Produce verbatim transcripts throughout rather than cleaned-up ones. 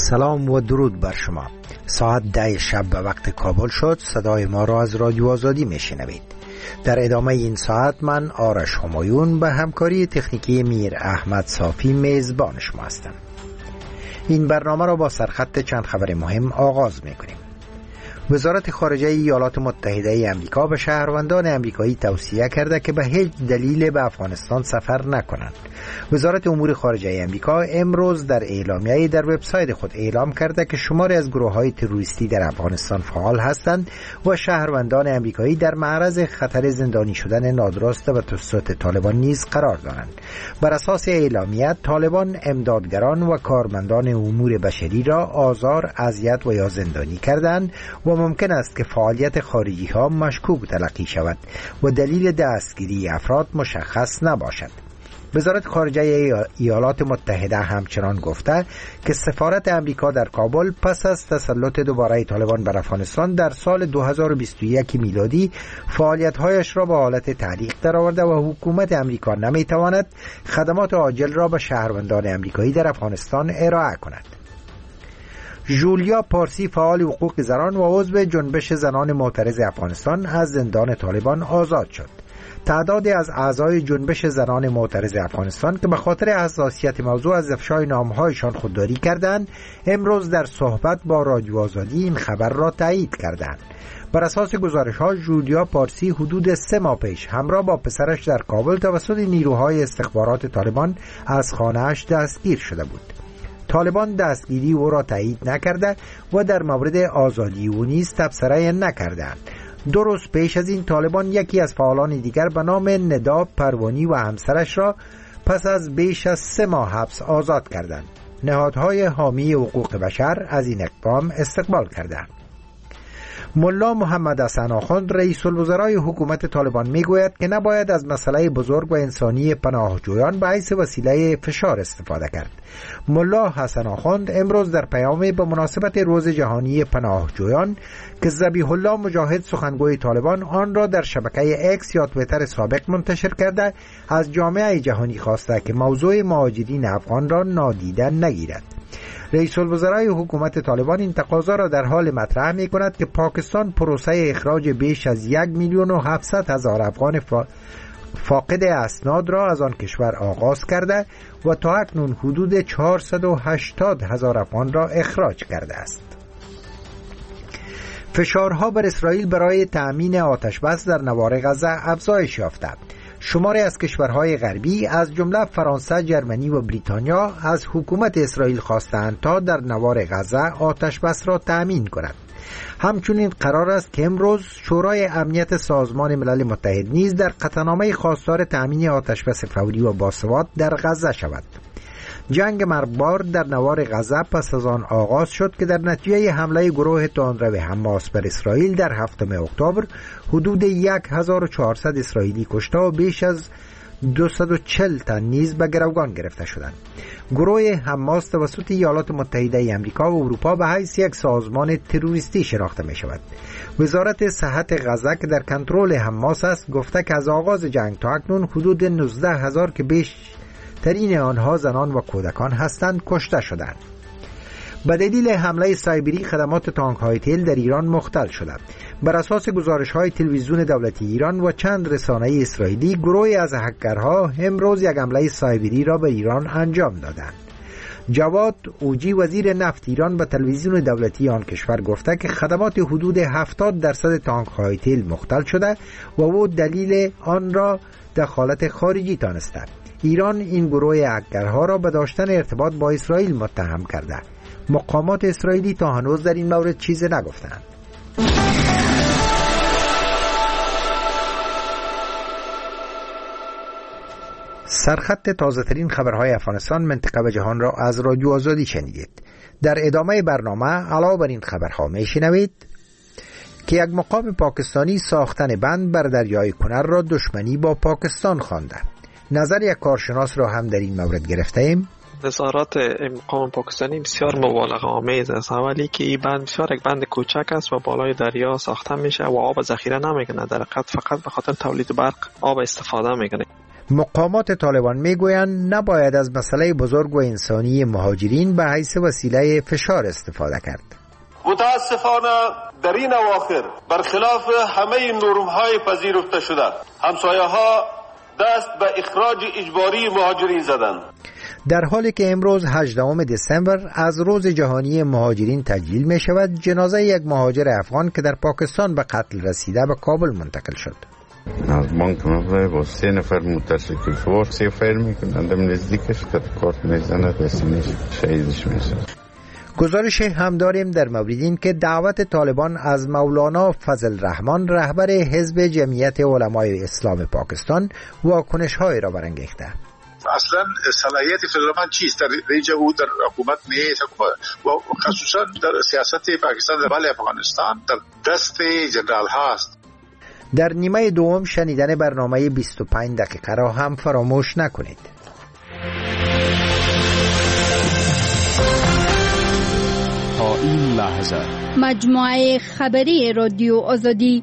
سلام و درود بر شما. ساعت ده شب به وقت کابل شد. صدای ما را از رادیو آزادی میشنوید. در ادامه این ساعت من آرش همایون به همکاری تکنیکی میر احمد صافی میزبان شما هستم. این برنامه را با سرخط چند خبر مهم آغاز میکنیم. وزارت خارجه ایالات متحده ای آمریکا به شهروندان آمریکایی توصیه کرده که به هیچ دلیل به افغانستان سفر نکنند. وزارت امور خارجه آمریکا امروز در اعلامیه‌ای در وبسایت خود اعلام کرده که شماری از گروه‌های تروریستی در افغانستان فعال هستند و شهروندان آمریکایی در معرض خطر زندانی شدن نادرست توسط طالبان نیز قرار دارند. بر اساس اعلامیه، طالبان امدادگران و کارمندان امور بشری را آزار، اذیت و یا زندانی کردند و ممکن است که فعالیت خارجی ها مشکوک تلقی شود و دلیل دستگیری افراد مشخص نباشد. وزارت خارجه ایالات متحده همچنان گفته که سفارت امریکا در کابل پس از تسلط دوباره طالبان بر افغانستان در سال دو هزار و بیست و یک میلادی فعالیت‌هایش را به حالت تعلیق درآورده و حکومت امریکا نمی‌تواند خدمات عاجل را به شهروندان امریکایی در افغانستان ارائه کند. ژولیا پارسی، فعال حقوق زنان و عضو جنبش زنان معترض افغانستان، از زندان طالبان آزاد شد. تعدادی از اعضای جنبش زنان معترض افغانستان که به خاطر حساسیت موضوع از افشای نامهایشان خودداری کردند، امروز در صحبت با رادیو آزادی این خبر را تایید کردند. بر اساس گزارش‌ها، ژولیا پارسی حدود سه ماه پیش همراه با پسرش در کابل توسط نیروهای استخبارات طالبان از خانه‌اش دستگیر شده بود. طالبان دستگیری او را تایید نکرده و در مورد آزادی او نیز تبصره نکردند. دو روز پیش از این طالبان یکی از فعالان دیگر به نام ندا پروانی و همسرش را پس از بیش از سه ماه حبس آزاد کردند. نهادهای حامی حقوق بشر از این اقدام استقبال کردند. ملا محمد حسن آخوند، رئیس الوزرای حکومت طالبان، میگوید که نباید از مسئله بزرگ و انسانی پناهجویان به حیث وسیله فشار استفاده کرد. ملا حسن آخوند امروز در پیامی به مناسبت روز جهانی پناهجویان که ذبیح الله مجاهد، سخنگوی طالبان، آن را در شبکه اکس یا توییتر سابق منتشر کرده، از جامعه جهانی خواسته که موضوع مهاجرین افغان را نادیده نگیرد. رئیس الوزرای حکومت طالبان این تقاضا را در حال مطرح می کند که پاکستان پروسه اخراج بیش از یک میلیون و هفتصد هزار افغان فاقد اسناد را از آن کشور آغاز کرده و تا اکنون حدود چهارصد و هشتاد هزار افغان را اخراج کرده است. فشارها بر اسرائیل برای تأمین آتش‌بس در نوار غزه افزایش یافته. شماری از کشورهای غربی از جمله فرانسه، جرمنی و بریتانیا از حکومت اسرائیل خواستند تا در نوار غزه آتش بس را تأمین کند. همچنین قرار است که امروز شورای امنیت سازمان ملل متحد نیز در قطعنامه خواستار تأمین آتش بس فوری و باثبات در غزه شود. جنگ مرگبار در نوار غزه پس از آن آغاز شد که در نتیجه حمله گروه تندرو حماس بر اسرائیل در هفتم اکتبر حدود هزار و چهارصد اسرائیلی کشته و بیش از دویست و چهل تن نیز به گروگان گرفته شدند. گروه حماس توسط ایالات متحده ای آمریکا و اروپا به حیث یک سازمان تروریستی شناخته می شود. وزارت صحت غزه که در کنترل حماس است گفته که از آغاز جنگ تا اکنون حدود نوزده هزار که بیش ترین آنها زنان و کودکان هستند کشته شدند. به دلیل حمله سایبری خدمات تانک‌های تیل در ایران مختل شده. بر اساس گزارش‌های تلویزیون دولتی ایران و چند رسانه اسرائیلی، گروهی از هکرها امروز یک حمله سایبری را به ایران انجام دادند. جواد اوجی، وزیر نفت ایران، به تلویزیون دولتی آن کشور گفته که خدمات حدود هفتاد درصد تانک‌های تیل مختل شده و او دلیل آن را دخالت خارجی دانسته. ایران این گروه هکرها را به داشتن ارتباط با اسرائیل متهم کرده. مقامات اسرائیلی تا هنوز در این مورد چیزی نگفتند. سرخط تازه ترین خبرهای افغانستان، منطقه و جهان را از رادیو آزادی شنیدید. در ادامه برنامه علاوه بر این خبرها میشنوید که یک مقام پاکستانی ساختن بند بر دریای کنر را دشمنی با پاکستان خوانده. نظر یک کارشناس را هم در این مورد گرفته ایم. نظارات مقام پاکستانی بسیار مبالغه آمیز است. اولی که این بند بسیار یک بند کوچک است و بالای دریا ساخته میشه و آب ذخیره نمیکنه، در حقیقت فقط به خاطر تولید برق آب استفاده میکنه. مقامات طالبان میگویند نباید از مسئله بزرگ و انسانی مهاجرین به حیث وسیله فشار استفاده کرد. متاسفانه در این اواخر برخلاف همه نرم‌های پذیرفته شده همسایه‌ها دست به اخراج اجباری مهاجرین زدند. در حالی که امروز هجدهم دسامبر از روز جهانی مهاجرین تجلیل می شود، جنازه یک مهاجر افغان که در پاکستان به قتل رسیده به کابل منتقل شد. از بانک مبلغ با سه نفر موتورسیکل سوار سه فیر میکنند، نزدیکش که کارت میزنه دستینش شهیدش میشه. گزارش هم داریم در مورد این که دعوت طالبان از مولانا فضل رحمان رهبر حزب جمعیت علمای اسلام پاکستان واکنش‌هایی را برانگیخته. اصلا صلاحیت فضل رحمان چیست؟ در اینجا او در حکومت نیست و خصوصا در سیاست پاکستان در بله افغانستان در دست جنرال هاست. در نیمه دوم شنیدن برنامه بیست و پنج دقیقه را هم فراموش نکنید. تا این لحظه مجموعه خبری رادیو آزادی.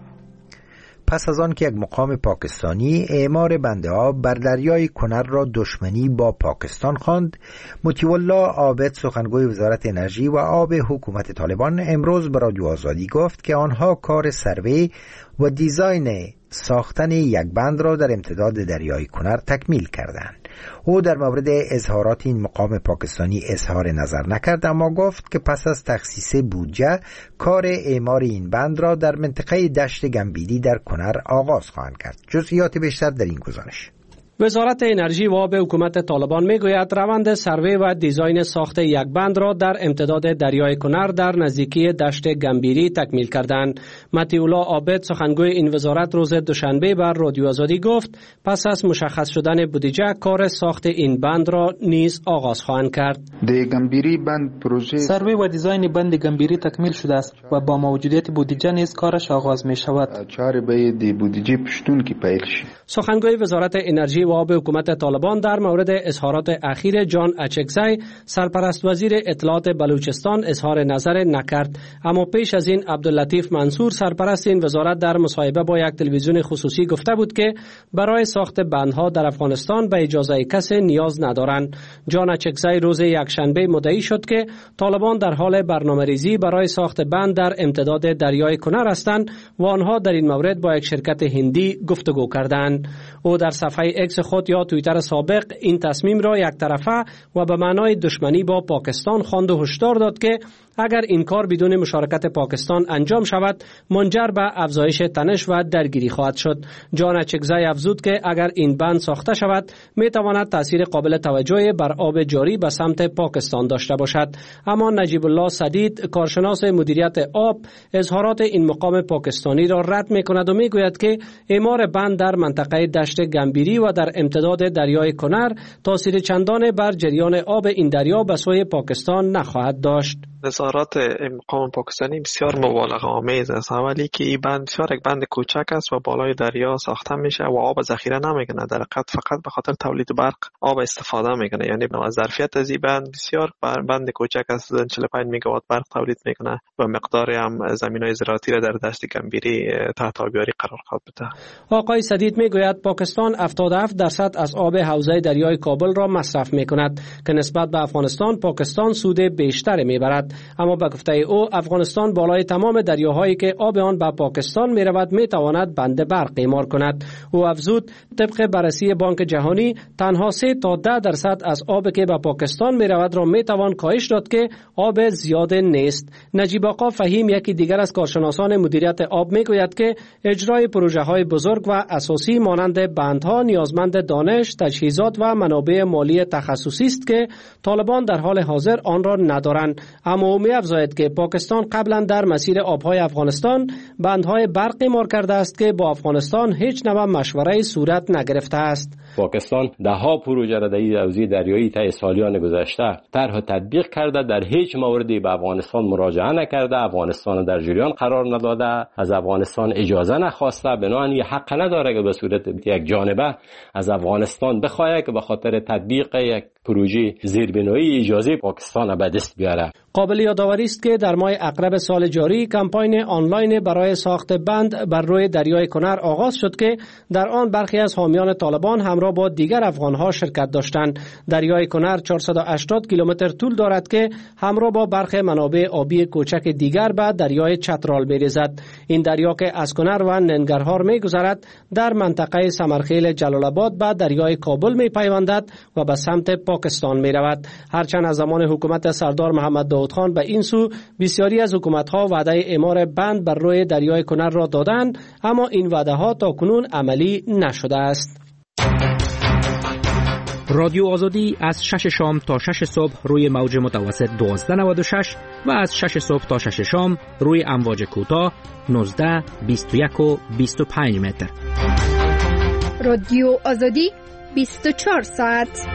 پس از آن که یک مقام پاکستانی اعمار بنده آب بر دریای کنر را دشمنی با پاکستان خواند، مطیع الله عابد سخنگوی وزارت انرژی و آب حکومت طالبان امروز به رادیو آزادی گفت که آنها کار سروی و دیزاین ساختن یک بند را در امتداد دریای کنر تکمیل کردند. او در مورد اظهارات این مقام پاکستانی اظهار نظر نکرد، اما گفت که پس از تخصیص بودجه کار اعمار این بند را در منطقه دشت گنبیری در کنر آغاز خواهند کرد. جزئیات بیشتر در این گزارش. وزارت انرژی و آب حکومت طالبان میگوید روند سروی و دیزاین ساخت یک بند را در امتداد دریای کنر در نزدیکی دشت گنبیری تکمیل کردند. مطیع الله عابد سخنگوی این وزارت روز دوشنبه بر رادیو آزادی گفت پس از مشخص شدن بودجه کار ساخت این بند را نیز آغاز خواهند کرد. گنبیری بند پروژه سروی و دیزاین بند گنبیری تکمیل شده است و با موجودیت بودجه نیز کارش آغاز می شود. چاره به دی بودجه پشتون کی پیل شد. سخنگوی وزارت انرژی و آب حکومت طالبان در مورد اظهارات اخیر جان اچکزی سرپرست وزیر اطلاعات بلوچستان اظهار نظر نکرد، اما پیش از این عبداللطیف منصور سرپرست این وزارت در مصاحبه با یک تلویزیون خصوصی گفته بود که برای ساخت بندها در افغانستان به اجازه کسی نیاز ندارند. جان اچکزی روز یکشنبه مدعی شد که طالبان در حال برنامه‌ریزی برای ساخت بند در امتداد دریای کنر هستند و آنها در این مورد با یک شرکت هندی گفتگو کردند. او در صفحه اکس خود یا توییتر سابق این تصمیم را یک طرفه و به معنای دشمنی با پاکستان خواند و هشدار داد که اگر این کار بدون مشارکت پاکستان انجام شود منجر به افزایش تنش و درگیری خواهد شد. جان اچکزی افزود که اگر این بند ساخته شود می تواند تاثیر قابل توجهی بر آب جاری به سمت پاکستان داشته باشد، اما نجیب الله سدید کارشناس مدیریت آب اظهارات این مقام پاکستانی را رد می کند و می گوید که اعمار بند در منطقه دشت گنبیری و در امتداد دریای کنر تاثیر چندان بر جریان آب این دریا به سوی پاکستان نخواهد داشت. اظهارات مقام پاکستانی بسیار مبالغه آمیز است. اولی که این بند بسیار یک بند کوچک است و بالای دریا ساخته میشه و آب ذخیره نمیکنه، در حقیقت فقط به خاطر تولید برق آب استفاده میکنه. یعنی از ظرفیت از این بند بسیار بند کوچک است، چهل و پنج مگاوات برق تولید میکنه و مقدار هم زمینای زراعتی را در دشت گنبیری تحت آبیاری قرار خواهد بده. آقای سدید میگوید پاکستان هفتاد و هفت درصد از آب حوزه دریای کابل را مصرف میکند که نسبت به افغانستان پاکستان سود بیشتری میبرد، اما به گفته او افغانستان بالای تمام دریاهایی که آب آن به پاکستان می رود می تواند بند برق اعمار کند. او افزود طبق بررسی بانک جهانی تنها سه تا ده درصد از آب که به پاکستان می رود را می توان کاهش داد که آب زیاد نیست. نجیب آقا فهیم یکی دیگر از کارشناسان مدیریت آب می گوید که اجرای پروژه های بزرگ و اساسی مانند بندها نیازمند دانش، تجهیزات و منابع مالی تخصصی است که طالبان در حال حاضر آن را ندارند، اما او می افزاید که پاکستان قبلا در مسیر آبهای افغانستان بندهای برق اعمار کرده است که با افغانستان هیچ نوع مشوره صورت نگرفته است. پاکستان ده ها پروژه را در حوزه دریایی طی سالیان گذشته طرح تطبیق کرده، در هیچ موردی به افغانستان مراجعه نکرده، افغانستان در جریان قرار نداده، از افغانستان اجازه نخواسته، بنابراین حق نداره که به صورت یک جانبه از افغانستان بخواهد که به خاطر تطبیق یک پروژه زیربنایی اجازه پاکستان به دست بیاره. قابل یادآوری است که در ماه اقرب سال جاری کمپاین آنلاین برای ساخت بند بر روی دریای کنر آغاز شد که در آن برخی از حامیان طالبان همراه همراه با دیگر افغانها شرکت داشتند. دریای کنر چهارصد و هشتاد کیلومتر طول دارد که همراه با برخی منابع آبی کوچک دیگر به دریای چترال می‌ریزد. این دریا که از کنر و ننگرهار می‌گذرد در منطقه سمرخیل جلال آباد به دریای کابل می‌پیوندد و به سمت پاکستان می‌رود. هرچند از زمان حکومت سردار محمد داود خان به این سو بسیاری از حکومت‌ها وعده اعمار بند بر روی دریای کنر را دادند، اما این وعده‌ها تاکنون عملی نشده است. رادیو آزادی از شش شام تا شش صبح روی موج متوسط دوازده نود و شش و از شش صبح تا شش شام روی امواج کوتاه نوزده، بیست و یک و بیست و پنج متر. رادیو آزادی بیست و چهار ساعت.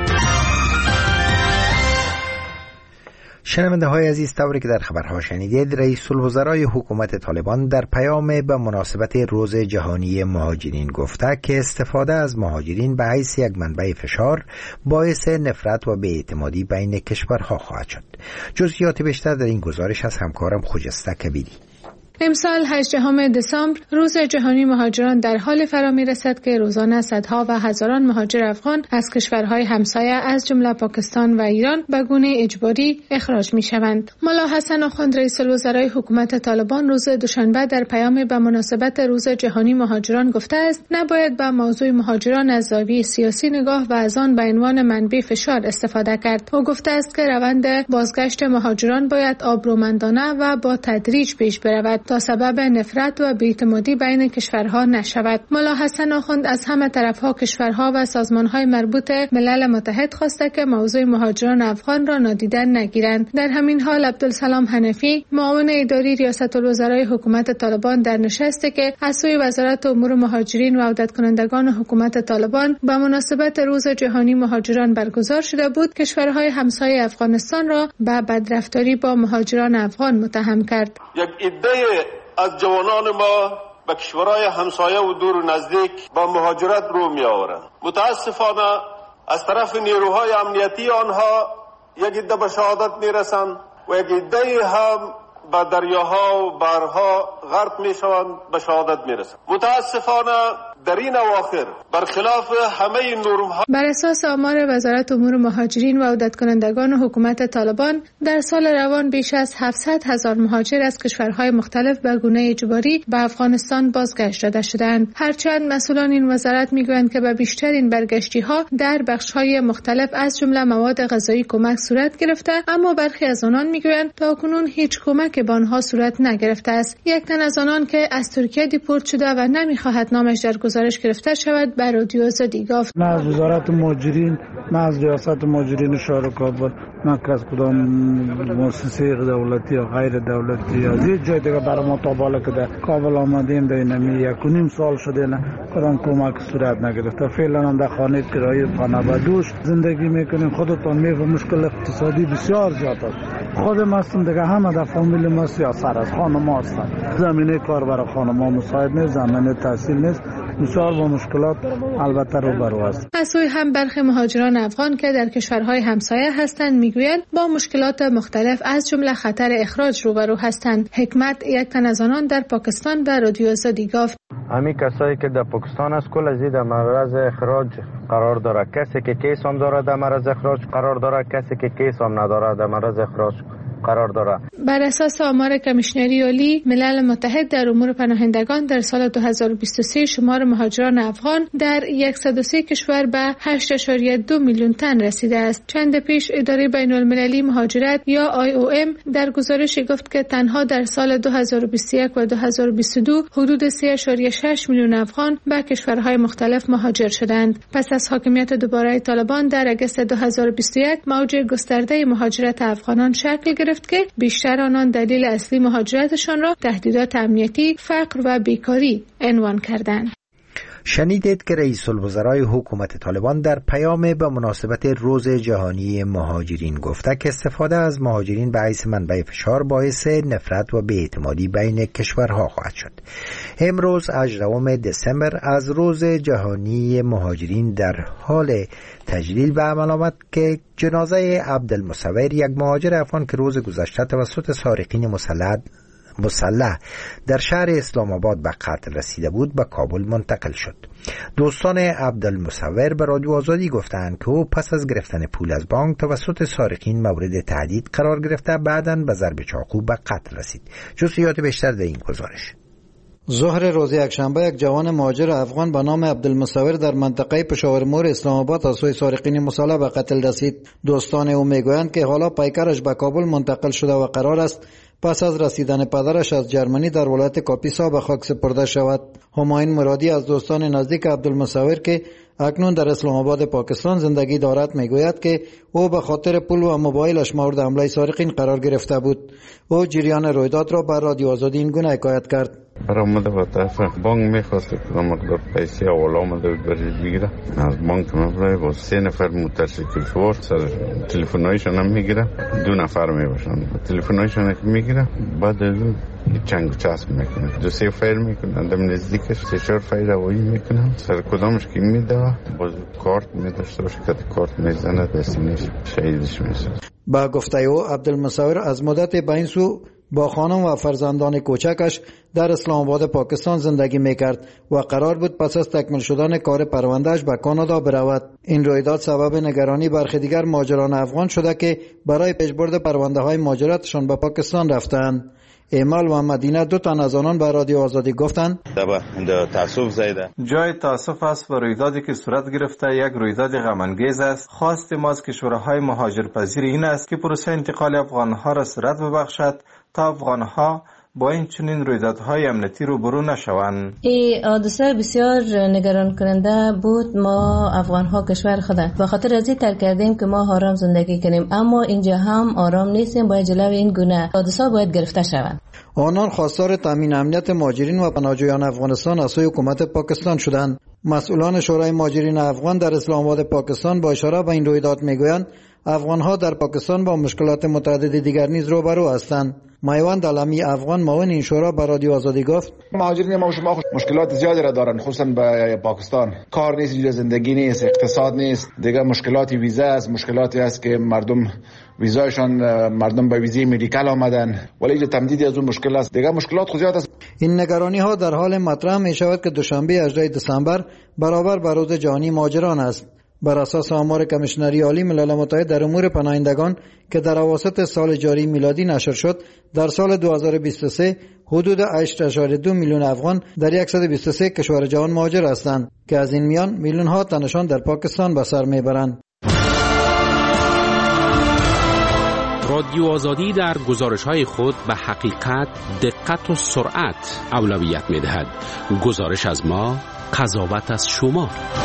شنونده های عزیز، طوری که در خبرها شنیدید، رئیس الوزرای حکومت طالبان در پیام به مناسبت روز جهانی مهاجرین گفته که استفاده از مهاجرین به حیث یک منبع فشار باعث نفرت و بی‌اعتمادی بین کشورها خواهد شد. جزئیات بیشتر در این گزارش از همکارم خجسته کبیری. امسال هجدهم دسامبر روز جهانی مهاجران در حال فرا می‌رسد که روزانه صدها و هزاران مهاجر افغان از کشورهای همسایه از جمله پاکستان و ایران به گونه اجباری اخراج می‌شوند. ملا حسن آخوند رئیس الوزرای حکومت طالبان روز دوشنبه در پیام به مناسبت روز جهانی مهاجران گفته است نباید به موضوع مهاجران از زاویه سیاسی نگاه و از آن به عنوان منبع فشار استفاده کرد. او گفته است که روند بازگشت مهاجران باید آبرومندانه و با تدریج پیش برود تا سبب نفرت و بی‌اعتمادی بین کشورها نشود. ملا حسن آخوند از همه طرفها، کشورها و سازمانهای مربوط ملل متحد خواسته که موضوع مهاجران افغان را نادیده نگیرند. در همین حال عبدالسلام حنفی، معاون اداری ریاست الوزرای حکومت طالبان در نشستی که از سوی وزارت امور مهاجرین و عودت کنندگان حکومت طالبان به مناسبت روز جهانی مهاجران برگزار شده بود، کشورهای همسایه افغانستان را به بدرفتاری با مهاجران افغان متهم کرد. یک عده از جوانان ما به کشورهای همسایه و دور و نزدیک با مهاجرت رو می آورند. متاسفانه از طرف نیروهای امنیتی آنها یک عده به شهادت می رسند و یک عده هم به دریاها و بحرها غرق می شوند، به شهادت می رسند. متاسفانه در این اواخر برخلاف همه نرم‌ها بر اساس آمار وزارت امور مهاجرین و عودت کنندگان حکومت طالبان در سال روان بیش از هفتصد هزار مهاجر از کشورهای مختلف به گونه اجباری به افغانستان بازگشت داده شدند. هرچند مسئولان این وزارت میگویند که به بیشترین برگشتی‌ها در بخش‌های مختلف از جمله مواد غذایی کمک صورت گرفته، اما برخی از آنان میگویند تاکنون هیچ کمک به آنها صورت نگرفته است. یک تن از آنان که از ترکیه دیپورت شده و نمیخواهد نامش در گزارش گرفته شود بر رادیو آزادی گفت: نه از وزارت مهاجرین، نه از ریاست مهاجرین شهر کابل، نه از کدام مؤسسه دولتی یا غیر دولتی یا از هیچ جای دیگه برای ما تا بالا که در کابل آمدیم در نمی یک و نیم سال شده نه کدام کمک صورت نگرفته. فعلا هم در خانه کرایه خانه به دوش زندگی میکنیم. خودتان میگم مشکل اقتصادی بسیار زیاد است. خودم هستم دیگه، همه در فامیل ما سیاست است، خانم هستن، زمینه کار برای خانم ها مساعد نیست، زمینه تحصیل نیست، بسیار با مشکلات البته روبرو است. از سوی هم برخی مهاجران افغان که در کشورهای همسایه هستند میگویند با مشکلات مختلف از جمله خطر اخراج روبرو هستند. حکمت، یک تن از آنان در پاکستان به رادیو آزادی گفت: همین کسایی که در پاکستان از کل از در معرض اخراج قرار داره، کسی که کیس هم داره در معرض اخراج قرار داره، کسی که کیس هم نداره در معرض اخراج قرار داره. بر اساس آمار کمیشنری عالی ملل متحد در امور پناهندگان در سال دو هزار و بیست و سه شمار مهاجران افغان در صد و سه کشور به هشت ممیز دو میلیون تن رسیده است. چند پیش اداره بین المللی مهاجرت یا آی او ام در گزارشی گفت که تنها در سال دو هزار و بیست و یک و دو هزار و بیست و دو حدود سه ممیز شش میلیون افغان به کشورهای مختلف مهاجر شدند. پس از حاکمیت دوباره طالبان در اگست دو هزار و بیست و یک موج گسترده مهاجرت افغانان شکل گرفت که بیشتر آنان دلیل اصلی مهاجرتشان را تهدیدات امنیتی، فقر و بیکاری عنوان کردند. شنیدید که رئیس الوزرای حکومت طالبان در پیام به مناسبت روز جهانی مهاجرین گفته که استفاده از مهاجرین به حیث منبع فشار باعث نفرت و بی‌اعتمادی بین کشورها خواهد شد. امروز هجدهم دسامبر از روز جهانی مهاجرین در حال تجلیل به عمل آمد که جنازه عبدالمصور، یک مهاجر افغان که روز گذشته توسط سارقین مسلح مسلح در شهر اسلام آباد به قتل رسیده بود به کابل منتقل شد. دوستان عبدالمصور به رادیو آزادی گفتند که او پس از گرفتن پول از بانک توسط سارقین مورد تهدید قرار گرفته، بعداً به ضرب چاقو به قتل رسید. جزئیات بیشتر در این گزارش. ظهر روز یکشنبه یک جوان مهاجر افغان به نام عبدالمصور در منطقه پشاور مور اسلام آباد از سوی سارقین مسلح به قتل رسید. دوستان او میگویند که حالا پیکرش به کابل منتقل شده و قرار است پس از رسیدن پدرش از جرمنی در ولایت کاپیسا به خاک سپرده شود. همایون مرادی از دوستان نزدیک عبدالمصور که اکنون در اسلام آباد پاکستان زندگی دارد میگوید که او به خاطر پول و موبایلش مورد حمله سارقین قرار گرفته بود. او جریان رویداد را بر رادیو آزادی این گونه حکایت کرد. برآمده با طرف بانک میخواست که مقدار پیسه اول آمده بود برش بگیره. از بانک مبرای با سه نفر موتورسیکل سوار سر تلفن‌هایشان هم میگیره، دو نفر میباشن. تلفن‌هایشان که میگیره بعد از اون چنگ و چسب میکنه، دو سه فایر میکنن، دم نزدیکش سه چهار فایر هوایی میکنن، سر کدامش که میده باز کارت میداشته باشه که کارت میزنه دستینش شهیدش میشه. با گفته او عبدالمصور از مدت به این سو با خانم و فرزندان کوچکش در اسلام آباد پاکستان زندگی میکرد و قرار بود پس از تکمیل شدن کار پروندهش به کانادا برود. این رویداد سبب نگرانی برخی دیگر مهاجران افغان شده که برای پیشبرد پرونده های مهاجرتشان به پاکستان رفتند. ایمال و مدینه دو تن از آنان به رادیو آزادی گفتند تاسف زیده جای تاسف است و رویدادی که صورت گرفته یک رویداد غم انگیز است. خواست ما از کشورهای مهاجرپذیر این است که پروسه انتقال افغانها را سرعت ببخشد تا افغانها با این چنین رویدادهای امنیتی روبرو نشوند. این حادثه بسیار نگران کننده بود. ما افغان ها کشور خود به خاطر از این ترک کردیم که ما آرام زندگی کنیم، اما اینجا هم آرام نیستیم. باید جلوی این گونه حادثه باید گرفته شوند. آنان خواستار تامین امنیت مهاجرین و پناهجویان افغانستان از سوی حکومت پاکستان شدند. مسئولان شورای مهاجرین افغان در اسلام آباد پاکستان با اشاره به این رویداد میگویند افغان‌ها در پاکستان با مشکلات متعدد دیگر نیز روبرو هستند. میوند علمی افغان معاون این شورا به رادیو آزادی گفت مهاجرین ما و شما مشکلات زیادی را دارند، خصوصا به پاکستان. کار نیست، اینجا زندگی نیست، اقتصاد نیست، دیگه مشکلاتی ویزا است، مشکلاتی است که مردم ویزایشان مردم به ویزای مدیکال آمدن ولی اینجا تمدید از اون مشکل است. دیگه مشکلات زیاد است. این نگرانی ها در حال مطرح می شود که دوشنبه هجدهم دسامبر برابر با روز جهانی مهاجران است. بر اساس آمار کمیشنری عالی ملل متحد در امور پناهندگان که در اواسط سال جاری میلادی نشر شد، در سال دو هزار و بیست و سه حدود هشت ممیز دو میلیون افغان در صد و بیست و سه کشور جهان مهاجر هستند که از این میان میلیون ها تنشان در پاکستان به سر میبرند. رادیو آزادی در گزارش‌های خود به حقیقت، دقت و سرعت اولویت می‌دهد. گزارش از ما، قضاوت از شما.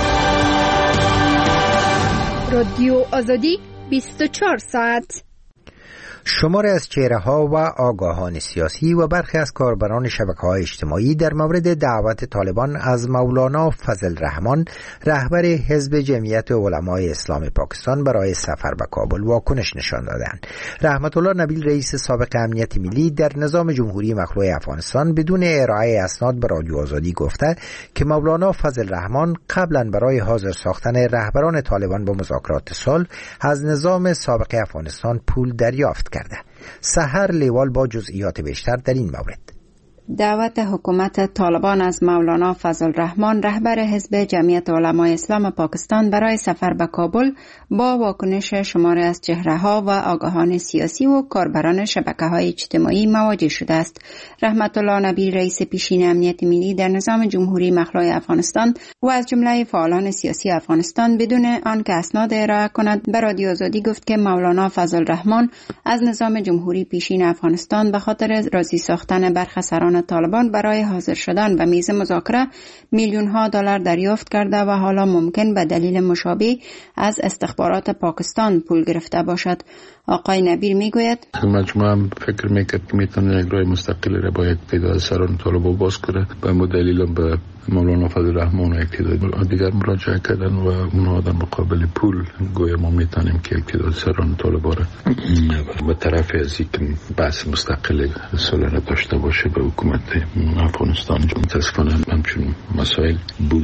رادیو آزادی بیست و چهار ساعت. شماری از چهره‌ها و آگاهان سیاسی و برخی از کاربران شبکه‌های اجتماعی در مورد دعوت طالبان از مولانا فضل الرحمن رهبر حزب جمعیت علمای اسلام پاکستان برای سفر به کابل واکنش نشان دادند. رحمت الله نبیل رئیس سابق امنیت ملی در نظام جمهوری مخلوع افغانستان بدون ارائه اسناد به رادیو آزادی گفته که مولانا فضل الرحمن قبلا برای حاضر ساختن رهبران طالبان با مذاکرات صلح از نظام سابق افغانستان پول دریافت کرده. سحر لیوال با جزئیات بیشتر در این مورد. دعوت حکومت طالبان از مولانا فضل الرحمن رهبر حزب جمعیت علمای اسلام پاکستان برای سفر به کابل با واکنش شماری از چهره‌ها و آگاهان سیاسی و کاربران شبکه‌های اجتماعی مواجه شده است. رحمت الله نبی رئیس پیشین امنیت ملی در نظام جمهوری مخلوع افغانستان و از جمله فعالان سیاسی افغانستان بدون آنکه اسناد ارائه کند به رادیو آزادی گفت که مولانا فضل الرحمن از نظام جمهوری پیشین افغانستان به خاطر راضی ساختن برخی سران طالبان برای حاضر شدن به میز مذاکره میلیون ها دلار دریافت کرده و حالا ممکن به دلیل مشابه از استخبارات پاکستان پول گرفته باشد. آقای نبیر میگوید مجموعه هم فکر میکرد که میتونه یک راه مستقلی را با یک تعداد سران طالبان باز کنه. به این دلیل به مولانا فضل الرحمن و یک تعداد دیگر مراجعه کردن و اونها در مقابل پول گویا ما میتونیم که یک تعداد سران طالبان را به طرف از اینکه بحث مستقل صلح داشته باشه به حکومت افغانستان. متاسفانه همچون مسائل بوده.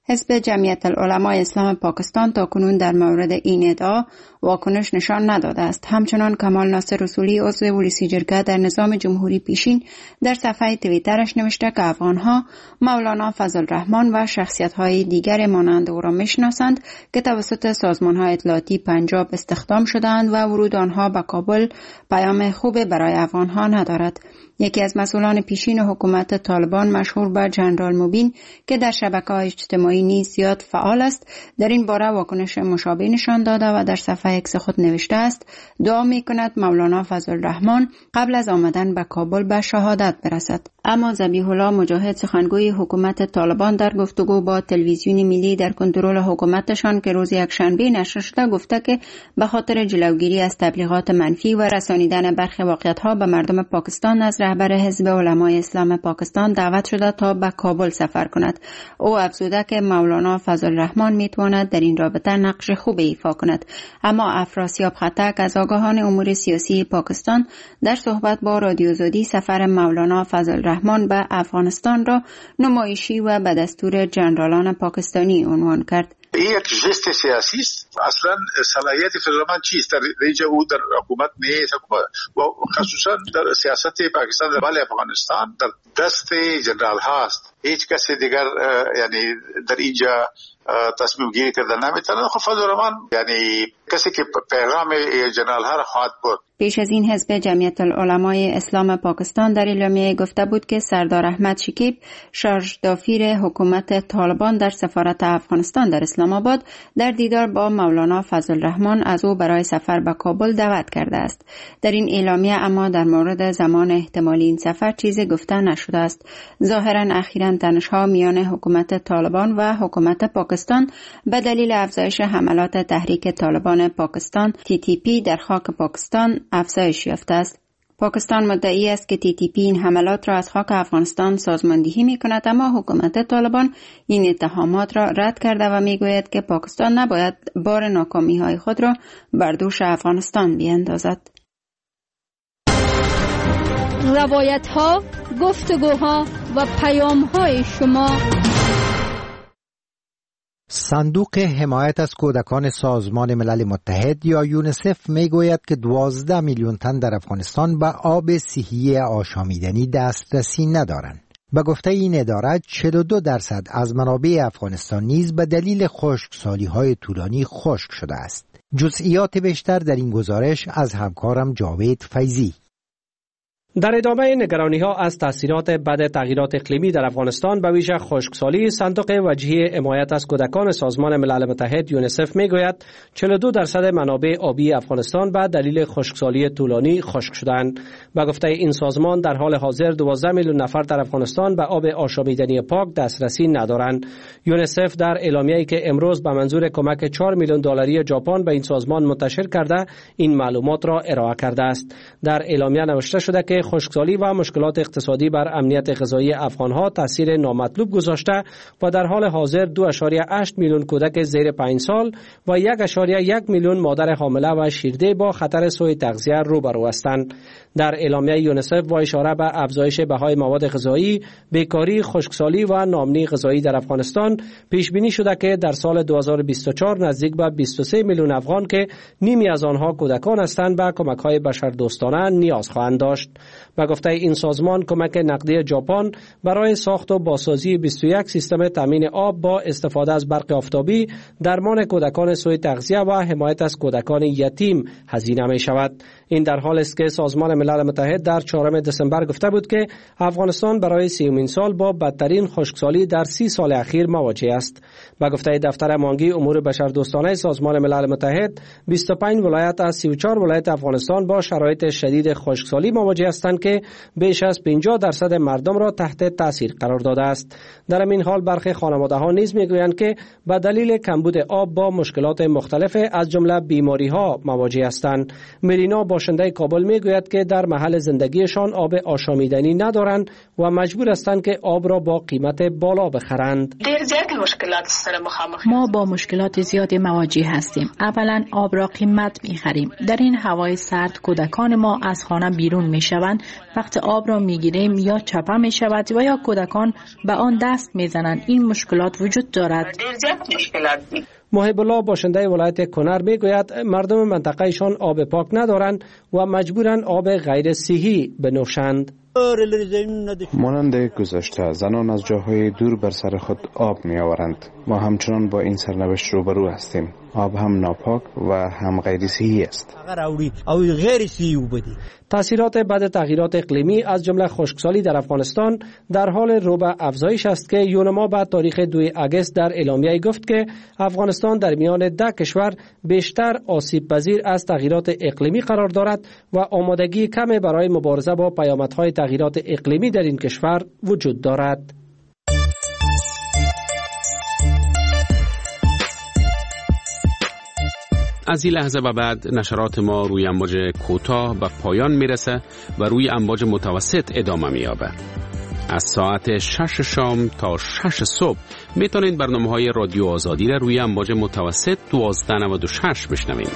حزب جمعیت العلمای اسلام پاکستان تا کنون در مورد این ادعا واکنش نشان نداده است. همچنان کمال ناصر رسولی عضو پلیسی جرگه در نظام جمهوری پیشین در صفحه توییترش نوشته که افغانها مولانا فضل الرحمن و شخصیت‌های دیگر مانند او را میشناسند که توسط سازمان‌های اطلاعاتی پنجاب استخدام شده‌اند و ورود آنها به کابل پیام خوب برای افغانها ندارد. یکی از مسئولان پیشین حکومت طالبان مشهور به جنرال مبین که در شبکه‌های اجتماعی نیز زیاد فعال است در این باره واکنش مشابه نشان داده و در صفحه ایکس خود نوشته است دعا می‌کند مولانا فضل الرحمن قبل از آمدن به کابل به شهادت برسد. اما ذبیح الله مجاهد سخنگوی حکومت طالبان در گفتگو با تلویزیون ملی در کنترل حکومتشان که روز یکشنبه نشر شده گفته که به خاطر جلوگیری از تبلیغات منفی و رسانیدن برخی واقعیت‌ها به مردم پاکستان از رهبر حزب علمای اسلام پاکستان دعوت شده تا به کابل سفر کند. او افزوده که مولانا فضل الرحمن میتواند در این رابطه نقش خوب ایفا کند. اما افراسیاب خطک از آگاهان امور سیاسی پاکستان در صحبت با رادیو زودی سفر مولانا فضل الرحمن به افغانستان را نمایشی و به دستور جنرالان پاکستانی عنوان کرد. این یک جست سیاسی است. اصلا صلاحیت فدرال چیست؟ در اینجا او در حکومت نیست و خصوصا در سیاست پاکستان در بال افغانستان در دست جنرال هاست. هیچ کسی دیگر یعنی در اینجا تصمیم گیری کرده نمیتونه. خب فضل الرحمن یعنی کسی که پیغام جنرال ها را خواهد برد. پیش از این حزب جمعیت العلمای اسلام پاکستان در اعلامیه گفته بود که سردار احمد شکیب شارژ دافیر حکومت طالبان در سفارت افغانستان در اسلام آباد در دیدار با مولانا فضل الرحمن از او برای سفر به کابل دعوت کرده است. در این اعلامیه اما در مورد زمان احتمالی این سفر چیزی گفته نشده است. ظاهرا اخیراً تنش‌ها میان حکومت طالبان و حکومت پاکستان به دلیل افزایش حملات تحریک طالبان پاکستان تی تی پی در خاک پاکستان افزایش یافته است. پاکستان مدعی است که تی تی پی این حملات را از خاک افغانستان سازماندهی می کند، اما حکومت طالبان این اتهامات را رد کرده و می گوید که پاکستان نباید بار ناکامی های خود را بر دوش افغانستان بیندازد. روایت ها، گفتگوها و پیام های شما. صندوق حمایت از کودکان سازمان ملل متحد یا یونیسف میگوید که دوازده میلیون تن در افغانستان به آب صحی آشامیدنی دسترسی ندارند. به گفته این اداره چهل و دو درصد از منابع افغانستان نیز به دلیل خشکسالی‌های طولانی خشک شده است. جزئیات بیشتر در این گزارش از همکارم جاوید فیضی. در ادامه نگرانی‌ها از تاثیرات بد تغییرات اقلیمی در افغانستان به ویژه خشکسالی، صندوق وجهی حمایت از کودکان سازمان ملل متحد یونیسف میگوید چهل و دو درصد منابع آبی افغانستان به دلیل خشکسالی طولانی خشک شدند. به گفته این سازمان در حال حاضر دوازده میلیون نفر در افغانستان به آب آشامیدنی پاک دسترسی ندارند. یونیسف در اعلامیه‌ای که امروز به منظور کمک چهار میلیون دلاری ژاپن به این سازمان منتشر کرده این معلومات را ارائه کرده است. در اعلامیه نوشته شده که خشکسالی و مشکلات اقتصادی بر امنیت غذایی افغانها تاثیر نامطلوب گذاشته و در حال حاضر دو ممیز هشت میلیون کودک زیر پنج سال و یک ممیز یک میلیون مادر حامله و شیرده با خطر سوء تغذیه روبرو هستند. در اعلامیه یونیسف با اشاره به افزایش بهای مواد غذایی، بیکاری، خشکسالی و ناامنی غذایی در افغانستان پیش بینی شده که در سال دو هزار و بیست و چهار نزدیک به بیست و سه میلیون افغان که نیمی از آنها کودکان هستند به کمک‌های بشردوستانه نیاز خواهند داشت. به گفته این سازمان کمک نقدی ژاپن برای ساخت و بازسازی بیست و یک سیستم تامین آب با استفاده از برق آفتابی، درمان کودکان سوء تغذیه و حمایت از کودکان یتیم هزینه می شود. این در حالی است که سازمان ملل متحد در چهارم دسامبر گفته بود که افغانستان برای سیومین سال با بدترین خشکسالی در سی سال اخیر مواجه است. به گفته دفتر مانگی امور بشردوستانه سازمان ملل متحد، بیست و پنج ولایت از سی و چهار ولایت افغانستان با شرایط شدید خشکسالی مواجه هستند که بیش از پنجاه درصد مردم را تحت تاثیر قرار داده است. در این حال برخی خانواده‌ها نیز میگویند که به دلیل کمبود آب با مشکلات مختلف از جمله بیماری‌ها مواجه هستند. مرینا باشنده کابل میگوید که در محل زندگیشان آب آشامیدنی ندارند و مجبور هستند که آب را با قیمت بالا بخرند. ما با مشکلات زیادی مواجه هستیم. اولا آب را قیمت می‌خریم. در این هوای سرد کودکان ما از خانه بیرون می‌شوند مثلا وقت آب را میگیریم یا چپه می شود و یا کودکان به آن دست میزنند. این مشکلات وجود دارد. محب الله باشنده ولایت کنر میگوید مردم منطقهشان آب پاک ندارند و مجبورند آب غیر صحی بنوشند. مانند گذشته زنان از جاهای دور بر سر خود آب می آورند. ما همچنان با این سرنوشت روبرو هستیم. آب هم ناپاک و هم غیر صحی است. تاثیرات بد تغییرات اقلیمی از جمله خشکسالی در افغانستان در حال رو به افزایش است که یونما به تاریخ دوم آگوست در اعلامیه گفت که افغانستان در میان ده کشور بیشتر آسیب پذیر از تغییرات اقلیمی قرار دارد و آمادگی کم برای مبارزه با پیامدهای تغییرات اقلیمی در این کشور وجود دارد. از این لحظه و بعد نشرات ما روی امواج کوتاه به پایان میرسه و روی امواج متوسط ادامه میابه. از ساعت شش شام تا شش صبح میتونید برنامه های رادیو آزادی را روی امواج متوسط دوازده نود و شش بشنوید.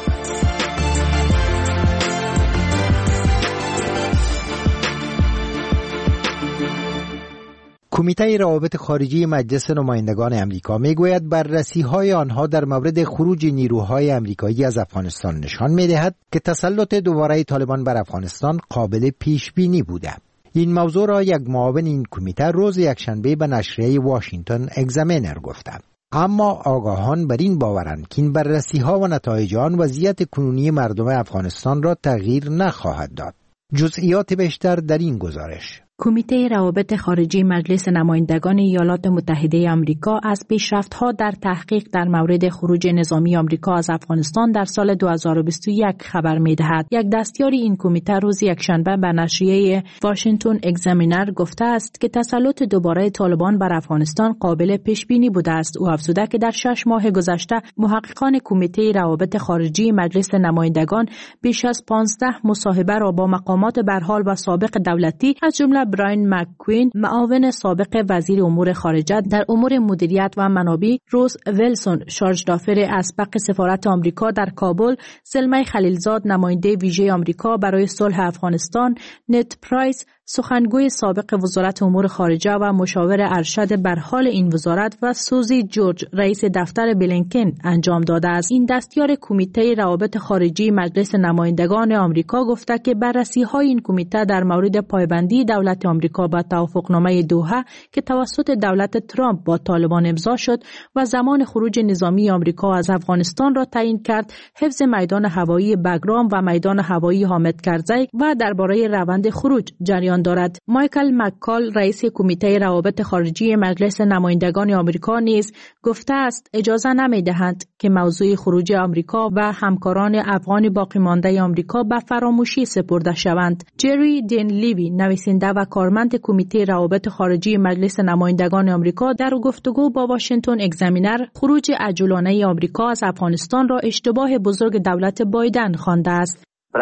کمیته روابط خارجی مجلس نمایندگان امریکا میگوید بررسی‌های آنها در مورد خروج نیروهای امریکایی از افغانستان نشان می‌دهد که تسلط دوباره طالبان بر افغانستان قابل پیش بینی بوده. این موضوع را یک معاون این کمیته روز یکشنبه به نشریه واشنگتن اگزامینر گفته. اما آگاهان بر این باورند که این بررسی‌ها و نتایج آن وضعیت کنونی مردم افغانستان را تغییر نخواهد داد. جزئیات بیشتر در این گزارش. کمیته روابط خارجی مجلس نمایندگان ایالات متحده آمریکا از پیشرفت‌ها در تحقیق در مورد خروج نظامی آمریکا از افغانستان در سال دو هزار و بیست و یک خبر می‌دهد. یک دستیار این کمیته روز یکشنبه به نشریه واشنگتن اگزامینر گفته است که تسلط دوباره طالبان بر افغانستان قابل پیش بینی بوده است. او افزوده که در شش ماه گذشته محققان کمیته روابط خارجی مجلس نمایندگان بیش از پانزده مصاحبه را با مقامات برحال و سابق دولتی از جمله براین مک‌کوین، معاون سابق وزیر امور خارجه در امور مدیریت و منابع، روز ویلسون، شارژ دافر اسبق سفارت آمریکا در کابل، سلمه خلیلزاد، نماینده ویژه آمریکا برای صلح افغانستان، نت پرایس، سخنگوی سابق وزارت امور خارجه و مشاور ارشد برحال این وزارت و سوزی جورج، رئیس دفتر بلینکن انجام داده است. این دستیار کمیته روابط خارجی مجلس نمایندگان آمریکا گفته که بررسی‌های این کمیته در مورد پایبندی دولت آمریکا به توافقنامه دوحه که توسط دولت ترامپ با طالبان امضا شد و زمان خروج نظامی آمریکا از افغانستان را تعیین کرد، حفظ میدان هوایی بگرام و میدان هوایی حامد کرزی و درباره روند خروج جریان دارد. مایکل مککال، رئیس کمیته روابط خارجی مجلس نمایندگان آمریکا نیز گفته است اجازه نمی‌دهند که موضوع خروج آمریکا و همکاران افغان باقی مانده آمریکا به فراموشی سپرده شوند. جری دین لیوی، نویسنده و کارمند کمیته روابط خارجی مجلس نمایندگان آمریکا، در گفتگو با واشنگتن اگزامینر خروج عجولانه آمریکا از افغانستان را اشتباه بزرگ دولت بایدن خوانده است.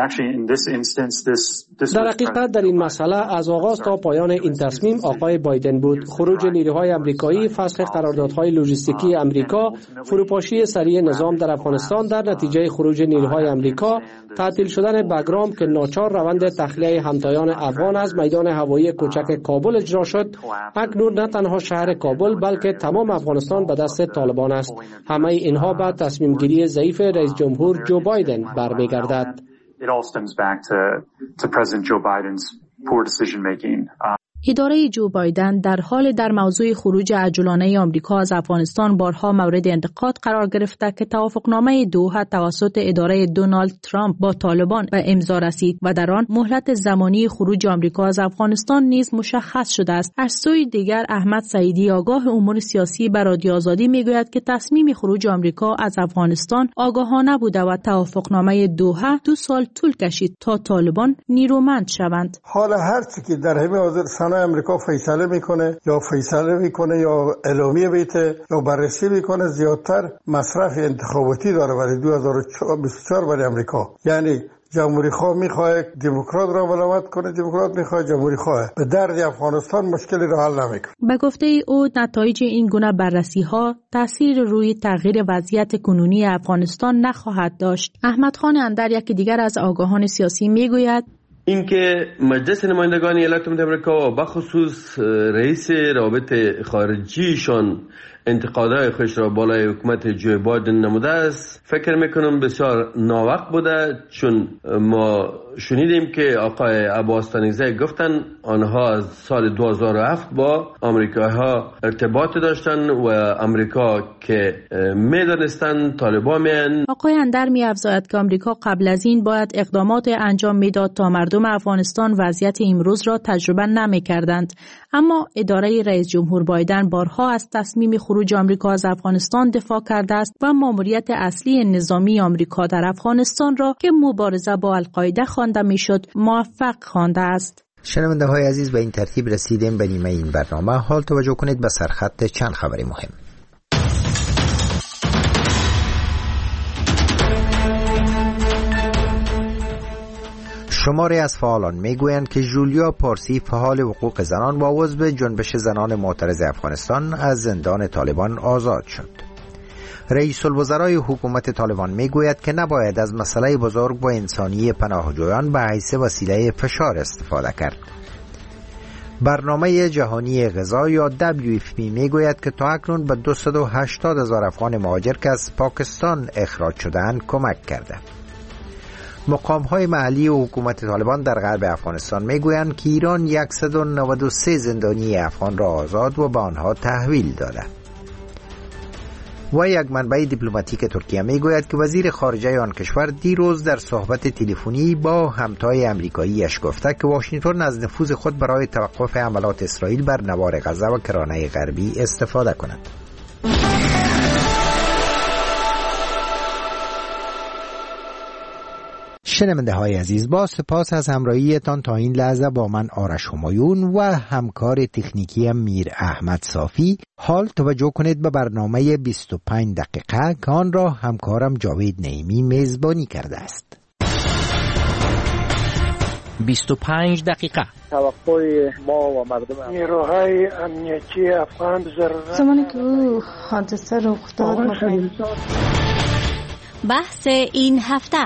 در حقیقت در این مسئله از آغاز تا پایان این تصمیم آقای بایدن بود. خروج نیروهای آمریکایی، فسخ قراردادهای لوجستیکی آمریکا، فروپاشی سریع نظام در افغانستان در نتیجه خروج نیروهای آمریکا، تعطیل شدن بگرام که ناچار روند تخلیه همتایان افغان از میدان هوایی کوچک کابل اجرا شد، اکنون نه تنها شهر کابل بلکه تمام افغانستان به دست طالبان است. همه اینها به تصمیم گیری ضعیف رئیس جمهور جو بایدن برمیگردد. It all stems back to, to President Joe Biden's poor decision making. Uh, اداره جو بایدن در حال در موضوع خروج عجولانه آمریکا از افغانستان بارها مورد انتقاد قرار گرفته که توافقنامه دوحه توسط اداره دونالد ترامپ با طالبان به امضا رسید و در آن مهلت زمانی خروج آمریکا از افغانستان نیز مشخص شده است. از سوی دیگر احمد سعیدی، آگاه امور سیاسی، به رادیو آزادی میگوید که تصمیم خروج آمریکا از افغانستان آگاهانه بوده و توافقنامه دوحه دو سال طول کشید تا طالبان نیرومند شوند. حالا هر چی که در همه حاضر امریکا فیصله میکنه یا فیصله میکنه یا اعلامیه بیته یا بررسی میکنه، زیادتر مصرف انتخاباتی داره برای دو هزار و بیست و چهار برای امریکا. یعنی جمهوری خواه میخواه دموکرات را ملامت کنه، دموکرات میخواه جمهوری خواه، به درد افغانستان مشکلی را حل نمیکنه. به گفته او نتایج این گونه بررسی ها تاثیر روی تغییر وضعیت کنونی افغانستان نخواهد داشت. احمد خان اندر، یکی دیگر از آگاهان سیاسی، میگوید اینکه مجلس نمایندگان ایالات متحده آمریکا و بخصوص رئیس روابط خارجیشان انتقادهای خودش را بالای حکومت جو بایدن نموده است، فکر میکنم بسیار ناوقت بوده، چون ما شنیدیم که آقای عباس تانیزی گفتن آنها از سال دو هزار و هفت با آمریکایی‌ها ارتباط داشتن و آمریکا که میدانستن طالبان میان. آقای اندر می‌افزاید که آمریکا قبل از این باید اقدامات انجام میداد تا مردم افغانستان وضعیت امروز را تجربه نمی‌کردند، اما اداره رئیس جمهور بایدن بارها از تصمیم خروج آمریکا از افغانستان دفاع کرده است و ماموریت اصلی نظامی آمریکا در افغانستان را که مبارزه با القاعده خوانده میشد موفق خوانده است. شنونده های عزیز، به این ترتیب رسیدیم به نیمه این برنامه. حال توجه کنید به سرخط چند خبری مهم. شماری از فعالان میگویند که جولیا پارسی، فعال حقوق زنان و عضو جنبش زنان معترض افغانستان، از زندان طالبان آزاد شد. رئیس الوزرای حکومت طالبان میگوید که نباید از مسئله بزرگ و انسانی پناهجویان به حیث وسیله فشار استفاده کرد. برنامه جهانی غذا یا دبلیو اف پی میگوید که تا اکنون به دویست و هشتاد هزار افغان مهاجر که از پاکستان اخراج شدند کمک کرده. مقام‌های محلی و حکومت طالبان در غرب افغانستان میگویند که ایران صد و نود و سه زندانی افغان را آزاد و به آنها تحویل داده. و یک منبع دیپلماتیک ترکیه میگوید که وزیر خارجه آن کشور دیروز در صحبت تلفنی با همتای امریکاییش گفته که واشنگتن از نفوذ خود برای توقف حملات اسرائیل بر نوار غزه و کرانه غربی استفاده کند. شنونده های عزیز، با سپاس از همراهیتان تا این لحظه با من آرش همایون و همکار تکنیکی میر احمد صافی. حال توجه کنید به برنامه بیست و پنج دقیقه که آن را همکارم جاوید نعیمی میزبانی کرده است. بیست و پنج دقیقه. توقع ما و مردم نیروهای امنیتی افغان ضرورت زمانی که او حادثه رخ داد. بحث این هفته.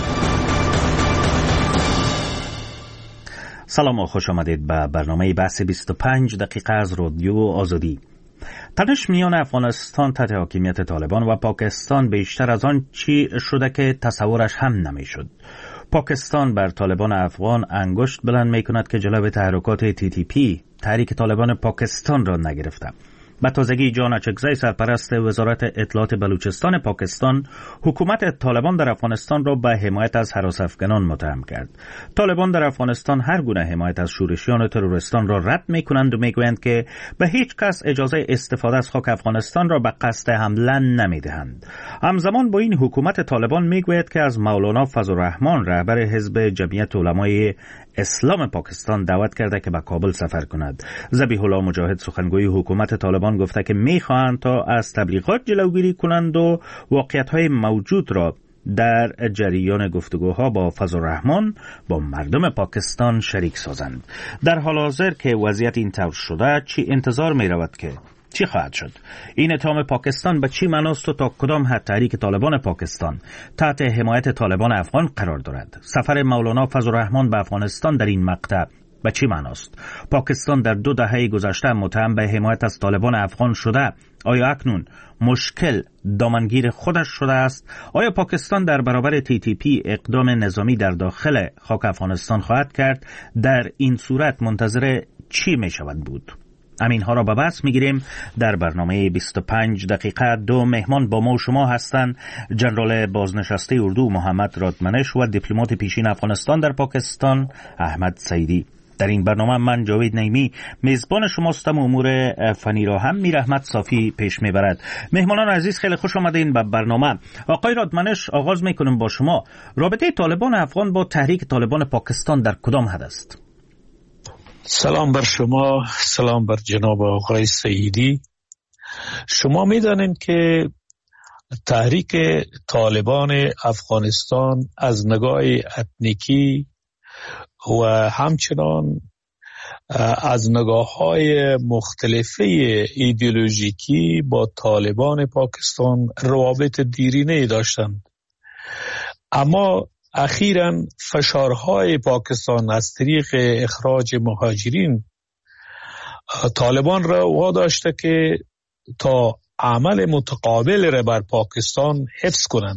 سلام و خوش آمدید به برنامه بحث بیست و پنج دقیقه از رادیو آزادی. تنش میان افغانستان تحت حاکمیت طالبان و پاکستان بیشتر از آن چی شده که تصورش هم نمیشد. پاکستان بر طالبان افغان انگشت بلند می کند که جلوی تحرکات تی تی پی، تحریک طالبان پاکستان را نگرفته. به تازگی جان اچکزی، سرپرست وزارت اطلاعات بلوچستان پاکستان، حکومت طالبان در افغانستان را به حمایت از هراس‌افکنان متهم کرد. طالبان در افغانستان هر گونه حمایت از شورشیان و تروریستان را رد می‌کنند و می‌گویند که به هیچ کس اجازه استفاده از خاک افغانستان را به قصد حمله نمی‌دهند. همزمان با این حکومت طالبان می‌گوید که از مولانا فضل الرحمن، رهبر حزب جمعیت علمای اسلام پاکستان، دعوت کرده که به کابل سفر کند. ذبیح الله مجاهد، سخنگوی حکومت طالبان، گفته که می‌خواهند تا از تبلیغات جلوگیری کنند و واقعیت‌های موجود را در جریان گفتگوها با فضل الرحمن با مردم پاکستان شریک سازند. در حال حاضر که وضعیت این طور شده، چی انتظار می‌رود که چی خواهد شد؟ این اتهام پاکستان به چی معناست و تا کدام حد تحریک طالبان پاکستان تحت حمایت طالبان افغان قرار دارد؟ سفر مولانا فضل الرحمن به افغانستان در این مقطع به چی معناست؟ پاکستان در دو دهه گذشته متهم به حمایت از طالبان افغان شده. آیا اکنون مشکل دامنگیر خودش شده است؟ آیا پاکستان در برابر تی تی پی اقدام نظامی در داخل خاک افغانستان خواهد کرد؟ در این صورت منتظر چی می شود بود؟ همین ها را به بحث میگیریم در برنامه بیست و پنج دقیقه. دو مهمان با ما و شما هستند: جنرال بازنشسته اردو محمد رادمنش و دیپلمات پیشین افغانستان در پاکستان احمد سعیدی. در این برنامه من جاوید نعیمی میزبان شماستم. امور فنی را هم میر احمد صافی پیش میبرد. مهمانان عزیز، خیلی خوش آمدین به برنامه. آقای رادمنش، آغاز میکنم با شما. رابطه طالبان افغان با تحریک طالبان پاکستان در کدام حد است؟ سلام بر شما، سلام بر جناب آقای سعیدی. شما میدانید که تحریک طالبان افغانستان از نگاه اتنیکی و همچنان از نگاه‌های مختلفه ایدئولوژیکی با طالبان پاکستان روابط دیرینه‌ای داشتند، اما اخیراً فشارهای پاکستان از طریق اخراج مهاجرین طالبان را واداشته که تا عمل متقابل را بر پاکستان حفظ کنند.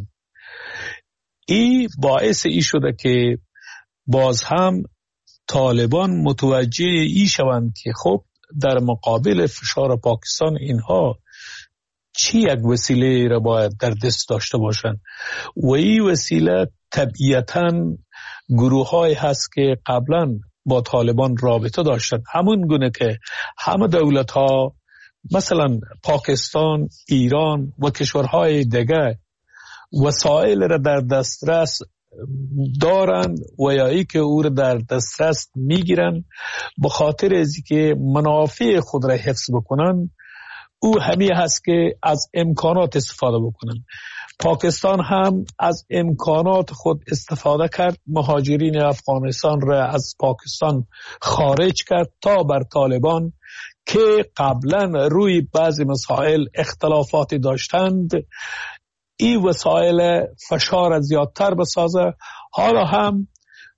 این باعث ای شده که باز هم طالبان متوجه ای شوند که خب در مقابل فشار پاکستان اینها چی یک وسیله را باید در دست داشته باشند و این وسیله طبیعتاً گروه های هست که قبلا با طالبان رابطه داشتند، همون گونه که همه دولت ها مثلا پاکستان، ایران و کشورهای دیگه وسایل را در دسترس دارند و یا ای که او را در دسترس میگیرند به خاطر ازی که منافع خود را حفظ بکنند. او همی هست که از امکانات استفاده بکنند. پاکستان هم از امکانات خود استفاده کرد، مهاجرین افغانستان را از پاکستان خارج کرد تا بر طالبان که قبلا روی بعضی مسائل اختلافاتی داشتند این وسایل فشار زیادتر بسازه. حالا هم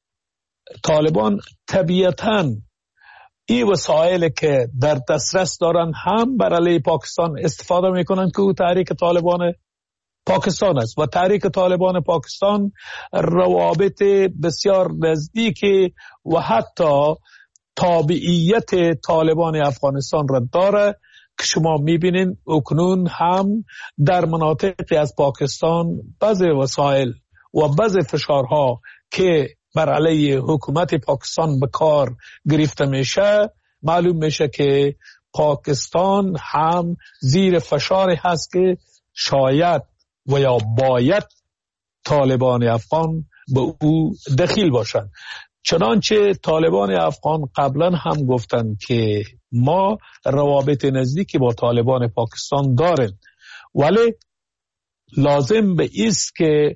طالبان طبیعتاً این وسایل که در دسترس دارن هم بر علیه پاکستان استفاده میکنن که او تحریک طالبان پاکستان است و تحریک طالبان پاکستان روابط بسیار نزدیکی و حتی تابعیت طالبان افغانستان را داره که شما میبینین اکنون هم در مناطقی از پاکستان بعض وسایل و بعض فشارها که بر علیه حکومت پاکستان به کار گرفته میشه، معلوم میشه که پاکستان هم زیر فشاری هست که شاید و یا باید طالبان افغان به او دخیل باشند. چنانچه طالبان افغان قبلا هم گفتند که ما روابط نزدیکی با طالبان پاکستان داریم، ولی لازم به ایست که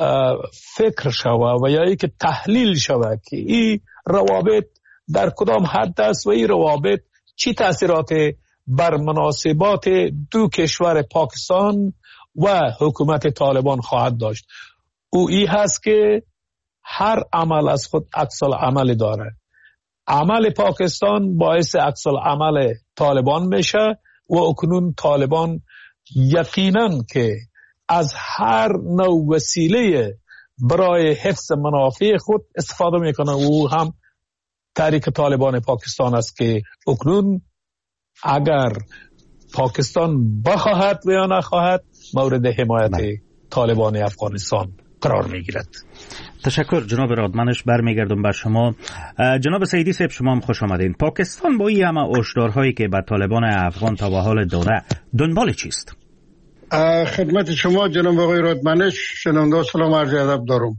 فکر شوه و یا ای که تحلیل شوه که این روابط در کدام حد است و این روابط چی تأثیرات بر مناسبات دو کشور پاکستان و حکومت طالبان خواهد داشت. او ای هست که هر عمل از خود عکس العمل داره. عمل پاکستان باعث عکس العمل طالبان میشه و اکنون طالبان یقینا که از هر نوع وسیله برای حفظ منافع خود استفاده میکنه. او هم تحریک طالبان پاکستان است که اکنون اگر پاکستان بخواهد و یا نخواهد مورد حمایت من. طالبان افغانستان قرار میگیرد. تشکر جناب رادمنش. برمیگردم بر شما. جناب سیدی صاحب شما هم خوش آمدین. پاکستان با این همه هشدارهایی که بر طالبان افغان تا به حال داره دنبال چیست؟ خدمت شما جناب آقای رادمنش شنونده سلام عرض ادب دارم.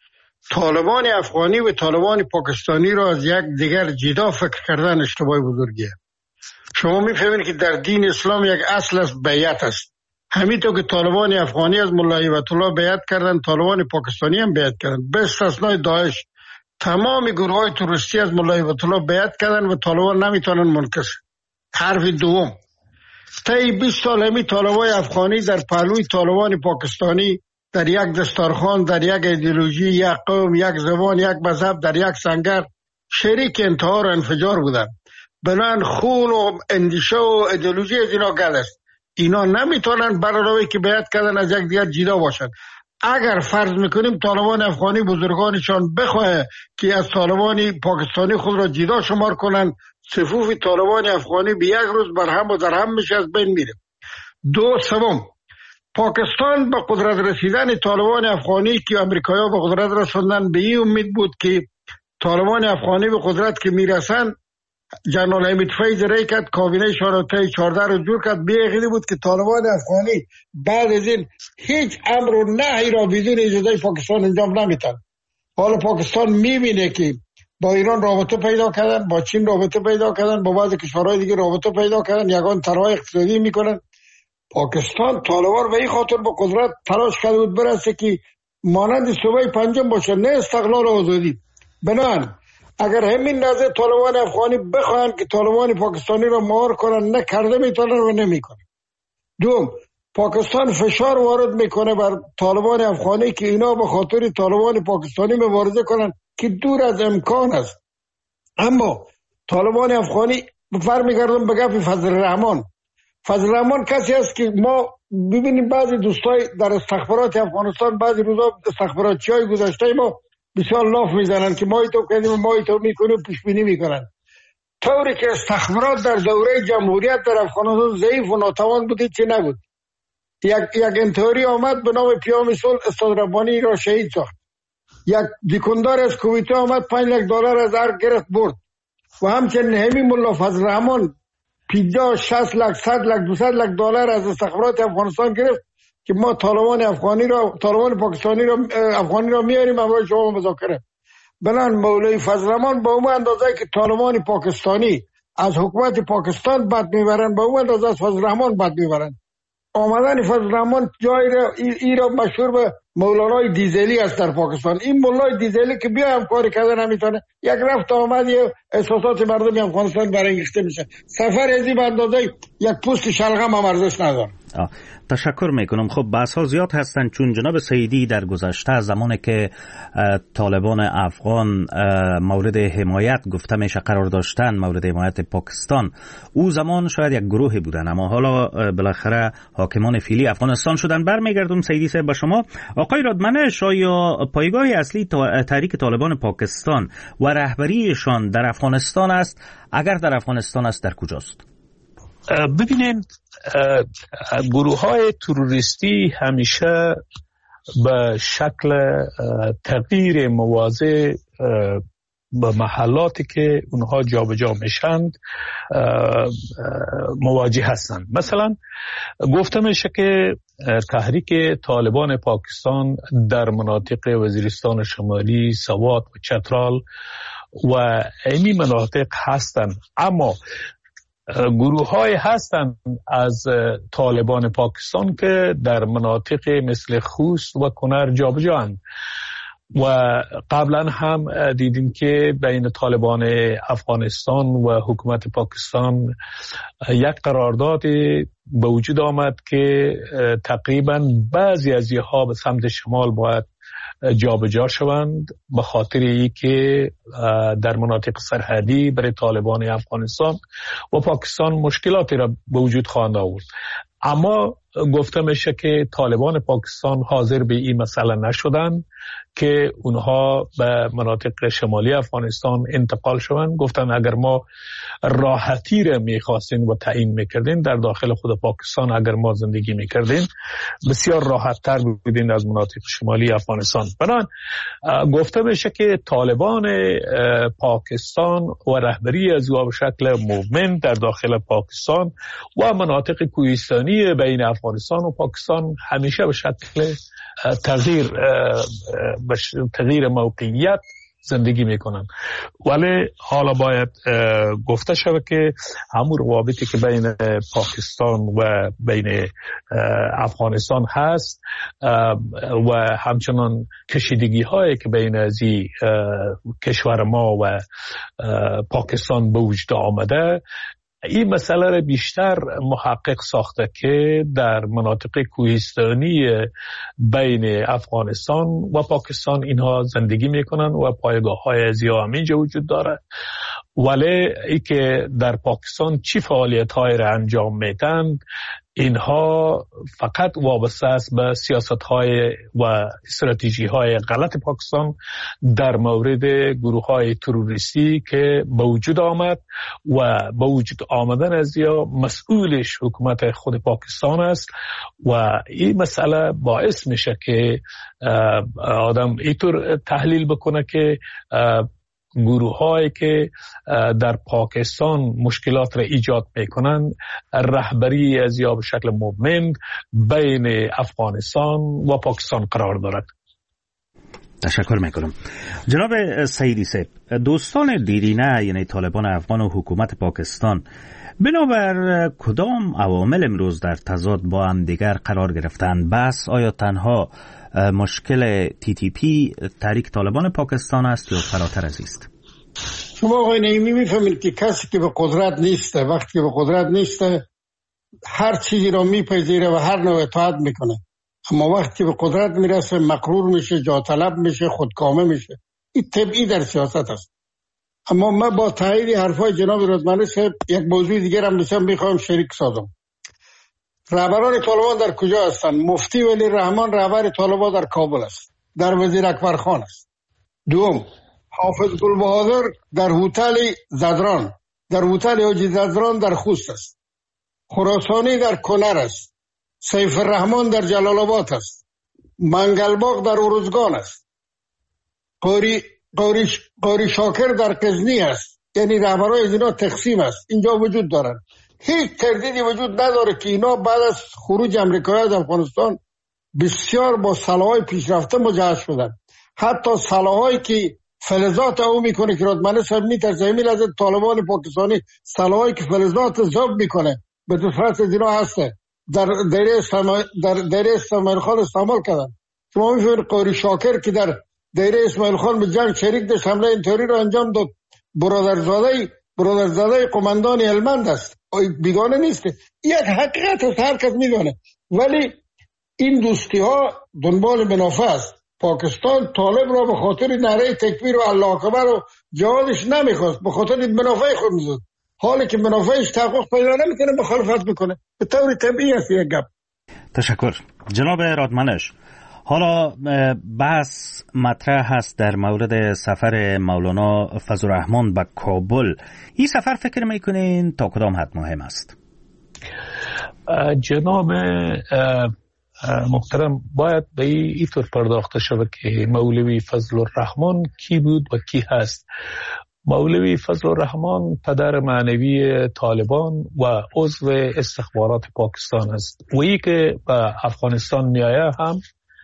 طالبان افغانی و طالبان پاکستانی را از یک دیگر جدا فکر کردن اشتباه بزرگیه. شما می‌فهمید که در دین اسلام یک اصل است بیعت است. همینطور که طالبان افغانی از ملا هیبت الله بیعت کردن، طالبان پاکستانی هم بیعت کردن. به استثنای داعش تمام گروه‌های تروریستی از ملا هیبت الله بیعت کردن و طالبان نمیتونن منکس. حرف دوم، طی بیست سال همی طالبان افغانی در پهلوی طالبان پاکستانی در یک دستارخوان، در یک ایدئولوژی، یک قوم، یک زبان، یک مذهب، در یک سنگر شریک انتحار و انفجار بودن. بنان خون و اندیشه و ایدئولوژی از اینا گل است. اینا نمیتونن برای که بیعت کردن از یک دیگر جدا باشن. اگر فرض میکنیم طالبان افغانی بزرگانشان بخواه که از طالبان پاکستانی خود را جدا شمار کنن، صفوف طالبان افغانی به یک روز برهم و درهم میشه، از بین میره. دو سوم، پاکستان به قدرت رسیدن طالبان افغانی که امریکایی‌ها به قدرت رسوندن به این امید بود که طالبان افغانی به قدرت که میرسن جنرال حمید فیض رای کرد، کابینه شورای طی چهارده رو جور کرد. به یقینی بود که طالبان افغانی بعد از این هیچ امر و نهی را بدون اجازه پاکستان انجام نمیتن. حالا پاکستان میبینه که با ایران رابطه پیدا کردن، با چین رابطه پیدا کردن، با بعضی کشورهای دیگه رابطه پیدا کردن، یگان طرح اقتصادی میکنن. پاکستان طالبان به این خاطر با قدرت تلاش کرده بود برسه که مانند صوبه پنجم باشه، نه استقلال و آزادی. بنان اگر همین نظر طالبان افغانی بخواهند که طالبان پاکستانی را مهار کنن، نه کرده میتونن و نمیکنن. دوم، پاکستان فشار وارد میکنه بر طالبان افغانی که اینا به خاطر طالبان پاکستانی مبارزه کنن که دور از امکان است. اما طالبان افغانی برمیگردم به گپ فضل الرحمن. فضل الرحمن کسی است که ما ببینیم بعضی دوستای در استخبارات افغانستان بعضی روزا استخباراتچی های گذشته ما بسیار لاف میزنن که ما تو کنیم ما تو میکنیم پیش بینی میکنن، طوری که استخبارات در دوره جمهوریت در افغانستان ضعیف و ناتوان بودی چه نبود. یک یک انتحاری آمد به نام پیام صلح، استاد ربانی را شهید ساخت. یک دیکندار از کویته آمد پنج لک دلار از ارگ گرفت برد. و همچنین همین ملا فضل الرحمن پنجاه شصت لک صد لک دویست لک دلار از استخبارات افغانستان گرفت که ما طالبان افغانی را طالبان پاکستانی را افغانی را میاریم امروز شما مذاکره. بنان مولوی فضل الرحمن با اون اندازه که طالبان پاکستانی از حکومت پاکستان بد میبرن با اون اندازه از فضل الرحمن بد میبرن. آمدن فضل الرحمن جای را ای را مشهور به مولانای دیزلی است در پاکستان. این مولای دیزلی که بیا همکاری کردن نمیتونه، یک رفت آمد یه احساسات مردم افغانستان برانگیخته میشه. سفر ازی به اندازه یک پوست شلغم هم ارزش نداره. تشکر میکنم. خب بحث ها زیاد هستند، چون جناب سیدی در گذشته زمانی که طالبان افغان مورد حمایت گفته میشه قرار داشتن، مورد حمایت پاکستان، او زمان شاید یک گروهی بودن، اما حالا بالاخره حاکمان فعلی افغانستان شدن. برمیگردم سیدی صاحب به شما. آقای رادمنش، آیا پایگاه اصلی تحریک طالبان پاکستان و رهبریشان در افغانستان است؟ اگر در افغانستان است در کجاست؟ ببینید، گروه های تروریستی همیشه به شکل تغییر مواضع به محلاتی که اونها جابجا میشند مواجه هستند. مثلا گفته میشه که تحریک طالبان پاکستان در مناطق وزیرستان شمالی، سوات و چترال و این مناطق هستند، اما گروه های هستند از طالبان پاکستان که در مناطق مثل خوست و کنر جابجااند. و قبلا هم دیدیم که بین طالبان افغانستان و حکومت پاکستان یک قرارداد به وجود آمد که تقریبا بعضی از اینها به سمت شمال باید جابجا شوند به خاطر ای که در مناطق سرحدی برای طالبان افغانستان و پاکستان مشکلاتی را به وجود خواهند آورد. اما گفته میشه که طالبان پاکستان حاضر به این مسئله نشدن که اونها به مناطق شمالی افغانستان انتقال شوند. گفتن اگر ما راحتی را میخواستیم و تعیین میکردیم در داخل خود پاکستان، اگر ما زندگی میکردیم بسیار راحت تر بودیم از مناطق شمالی افغانستان. بنابراین گفته میشه که طالبان پاکستان و رهبری از او به شکل موومنت در داخل پاکستان و مناطق کوهستانی بین افغانستان و پاکستان همیشه به شکل تغییر تغییر موقعیت زندگی میکنن. ولی حالا باید گفته شود که همون روابطی که بین پاکستان و بین افغانستان هست و همچنان کشیدگی هایی که بین از این کشور ما و پاکستان به وجود آمده، این مسئله را بیشتر محقق ساخته که در مناطق کوهستانی بین افغانستان و پاکستان اینها زندگی میکنن و پایگاه های از اینجا وجود داره. ولی ای که در پاکستان چی فعالیت های را انجام میدن، اینها فقط وابسته است به سیاست های و استراتژی های غلط پاکستان در مورد گروه های تروریستی که به وجود آمد و به وجود آمدن از یا مسئولش حکومت خود پاکستان است. و این مسئله باعث میشه که آدم اینطور تحلیل بکنه که گروه هایی که در پاکستان مشکلات را ایجاد میکنن رهبری از یا به شکل موومنت بین افغانستان و پاکستان قرار دارد. تشکر میکنم. جناب سیدی صاحب، دوستان دیرینه یعنی طالبان افغان و حکومت پاکستان بنابر کدام عوامل امروز در تضاد با هم دیگر قرار گرفتن؟ بس آیا تنها مشکل تی تی پی تحریک طالبان پاکستان است یا فراتر از است؟ شما آقای نعیمی میفهمید که کسی که به قدرت نیسته، وقتی که به قدرت نیسته هر چیزی را میپذیره و هر نوع اطاعت میکنه، اما وقتی به قدرت میرسه مغرور میشه، جا طلب میشه، خودکامه میشه. این طبیعی در سیاست است. اما من با تایید حرفای جناب رادمانی صاحب یک موضوع دیگر هم بسیار میخواهم شریک سازم. رهبران طالبان در کجا هستند؟ مفتی ولی رحمان رهبر طالبان در کابل است، در وزیر اکبر خان است. دوم، حافظ گلبهادر در هتل زدران، در هتل حاجی زدران در خوست است. خراسانی در کنر است. سیف الرحمن در جلال آباد است. منگلباغ در ارزگان است. قاری قاری قاری شاکر در غزنی است. یعنی رهبرای از اینا تقسیم است، اینجا وجود دارند. هیچ تردیدی وجود نداره که اینا بعد از خروج امریکایی از افغانستان بسیار با سلاح‌های پیشرفته مجهز شدن. حتی سلاح‌هایی که فلزات او میکنه که رادمانی صاحب میترسه همین از طالبان پاکستانی سلاح‌هایی که فلزات ذوب میکنه به دفرت از اینا هسته در دایره استعمال در دایره اسماعیل خان استعمال کردن. شما میفهمید قاری شاکر که در دایره اسماعیل خان به جنگ شریک داشت، حمله اینطوری رو انجام داد. برادرزاده برادرزاده قماندان هلمند است، بیگانه نیست. یک حقیقت است، هر کس میدونه. ولی این دوستی ها دنبال منافع است. پاکستان طالب را به خاطر نعره تکبیر و الله اکبر و جهادش نمیخواست، به خاطر منافع خود میزد. حالی که منافعش تحقق پیدا نمیکنه مخالفت میکنه. به طور طبیعی است یک گپ. تشکر جناب رادمنش. حالا بحث مطرح هست در مورد سفر مولانا فضل الرحمن به کابل. این سفر فکر میکنین تا کدام حد مهم است؟ جناب محترم، باید به این طور پرداخته شود که مولوی فضل الرحمن کی بود و کی هست. مولوی فضل الرحمن پدر معنوی طالبان و عضو استخبارات پاکستان است. و ای که به افغانستان میآید هم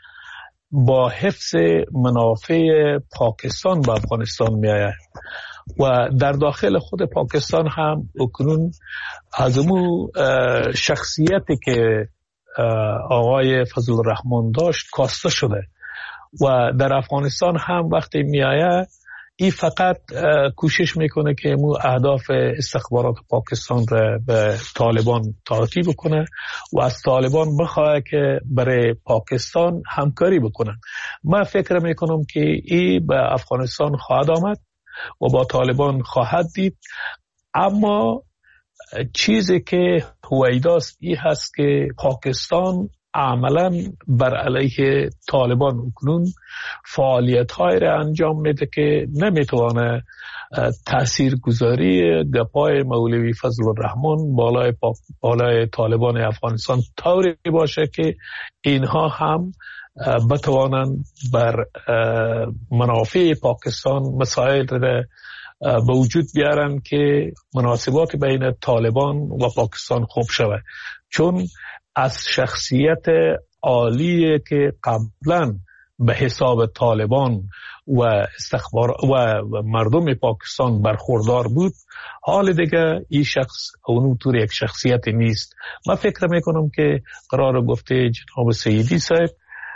با حفظ منافع پاکستان به افغانستان میآید و در داخل خود پاکستان هم اکنون از اون شخصیتی که آقای فضل الرحمن داشت کاسته شده و در افغانستان هم وقتی میآید این فقط کوشش میکنه که مو اهداف استخبارات پاکستان را به طالبان تعطیل بکنه و از طالبان بخواه که برای پاکستان همکاری بکنن. من فکر میکنم که این به افغانستان خواهد آمد و با طالبان خواهد دید. اما چیزی که هویداست این هست که پاکستان عملا بر علیه طالبان اکنون فعالیت های را انجام میده که نمیتوانه تأثیر گذاری گپای مولوی فضل الرحمن بالای, بالای طالبان افغانستان طوری باشه که اینها هم بتوانند بر منافع پاکستان مسائل را به وجود بیارن که مناسبات بین طالبان و پاکستان خوب شود. چون از شخصیت عالی که قبلا به حساب طالبان و استخبار و مردم پاکستان برخوردار بود، حال دیگه این شخص اونطور یک شخصیت نیست. من فکر میکنم که قرار گفته جناب سیدی صاحب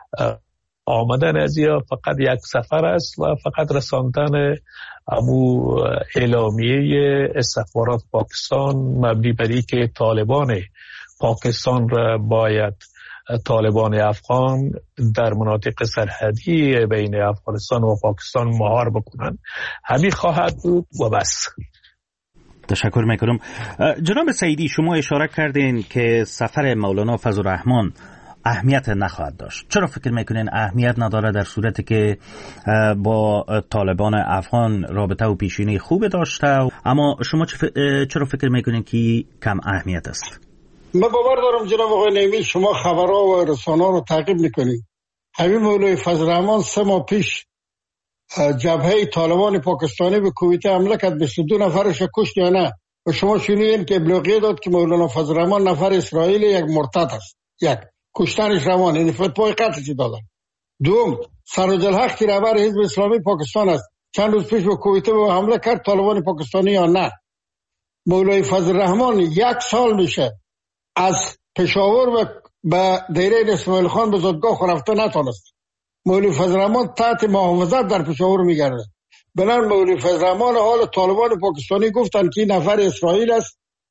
آمدن از یا فقط یک سفر است و فقط رساندن امو اعلامیه استخبارات پاکستان مبنی بر این که طالبان پاکستان را باید طالبان افغان در مناطق سرحدی بین افغانستان و پاکستان مهار بکنن، همین خواهد بود و بس. تشکر میکنم. جناب سیدی، شما اشاره کردین که سفر مولانا فضل الرحمن اهمیت نخواهد داشت. چرا فکر میکنین اهمیت نداره در صورتی که با طالبان افغان رابطه و پیشینی خوب داشته؟ اما شما چرا فکر میکنین که کم اهمیت است؟ من باور دارم جناب آقای نعیمی شما خبرها و رسانه‌ها رو تعقیب میکنید. همین مولوی فضل الرحمن سه ماه پیش جبهه طالبان پاکستانی به کویت حمله کرد، بیست و دو نفرش کشت یا نه؟ و شما شنیدین که ابلاغیه داد که مولانا فضل الرحمن نفر اسرائیلی یک مرتد است. یک کشتنش روان، یعنی فتوای قتلش دادن. دوم، سراج الحق که رهبر حزب اسلامی پاکستان است، چند روز پیش به کویت به حمله کرد، طالبان پاکستانی یا نه؟ مولوی فضل الرحمن یک سال میشه از پشاور و به دایره اسماعیل خان به زادگاه رفته نتونست. مولوی فضل الرحمن تحت محافظت در پشاور میگرده. بنابراین مولوی فضل الرحمن حال طالبان پاکستانی گفتن که این نفر اسرائیل است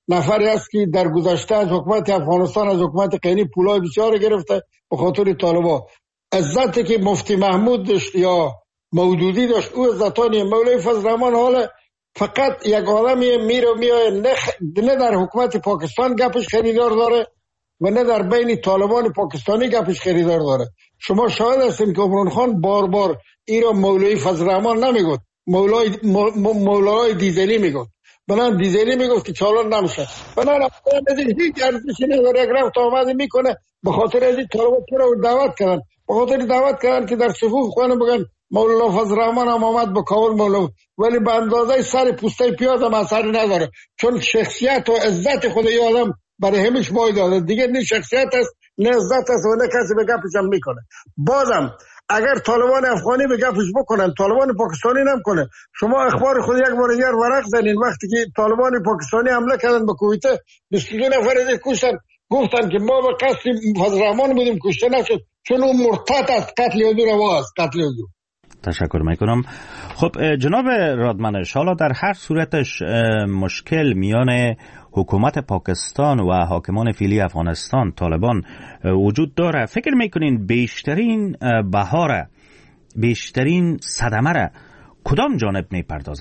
نفری است که در گذشته از حکومت افغانستان از حکومت قینی پولای بسیار گرفته به خاطر طالبان. عزتی که مفتی محمود داشت یا مودودی داشت او عزتانی مولوی فضل رحمان حالا فقط یک آدمی میره میاد نه, نه در حکومت پاکستان گپش خریدار داره و نه در بین طالبان پاکستانی گپش خریدار داره. شما شاهد هستیم که عمران خان بار بار ایرا مولوی فضل رحمان نمیگفت، مولای مولای دیزلی میگفت. بنان دیزلی میگفت که چالان نمیشه. بنان افغان هیچ ارزشی نداره، یک رفت آمده میکنه. به خاطر از این طالبان رو دعوت کردن، به خاطر دعوت کردن که در صفوف خانه بگن مولانا فضل رحمان هم آمد به کابل مولانا، ولی به اندازه سر پوسته پیاز هم اثر نداره، چون شخصیت و عزت خود ی آدم برای همش بای داده دیگه. نه شخصیت است نه عزت است و نه کسی به گپش هم میکنه. بازم اگر طالبان افغانی به گپش بکنن طالبان پاکستانی نمیکنه. شما اخبار خود یک بار دیگر ورق زنین، وقتی که طالبان پاکستانی حمله کردن به کویت بیست و دو نفر از کشتن، گفتن که ما به قصد فضل رحمان بودیم کشته نشد چون اون مرتد است، قتل یادو روا است، قتل یادو. تشکر میکنم. خب جناب رادمنش، حالا در هر صورتش مشکل میان حکومت پاکستان و حاکمان فعلی افغانستان طالبان وجود داره. فکر میکنین بیشترین بهاره بیشترین صدمه را کدام جانب میپردازه؟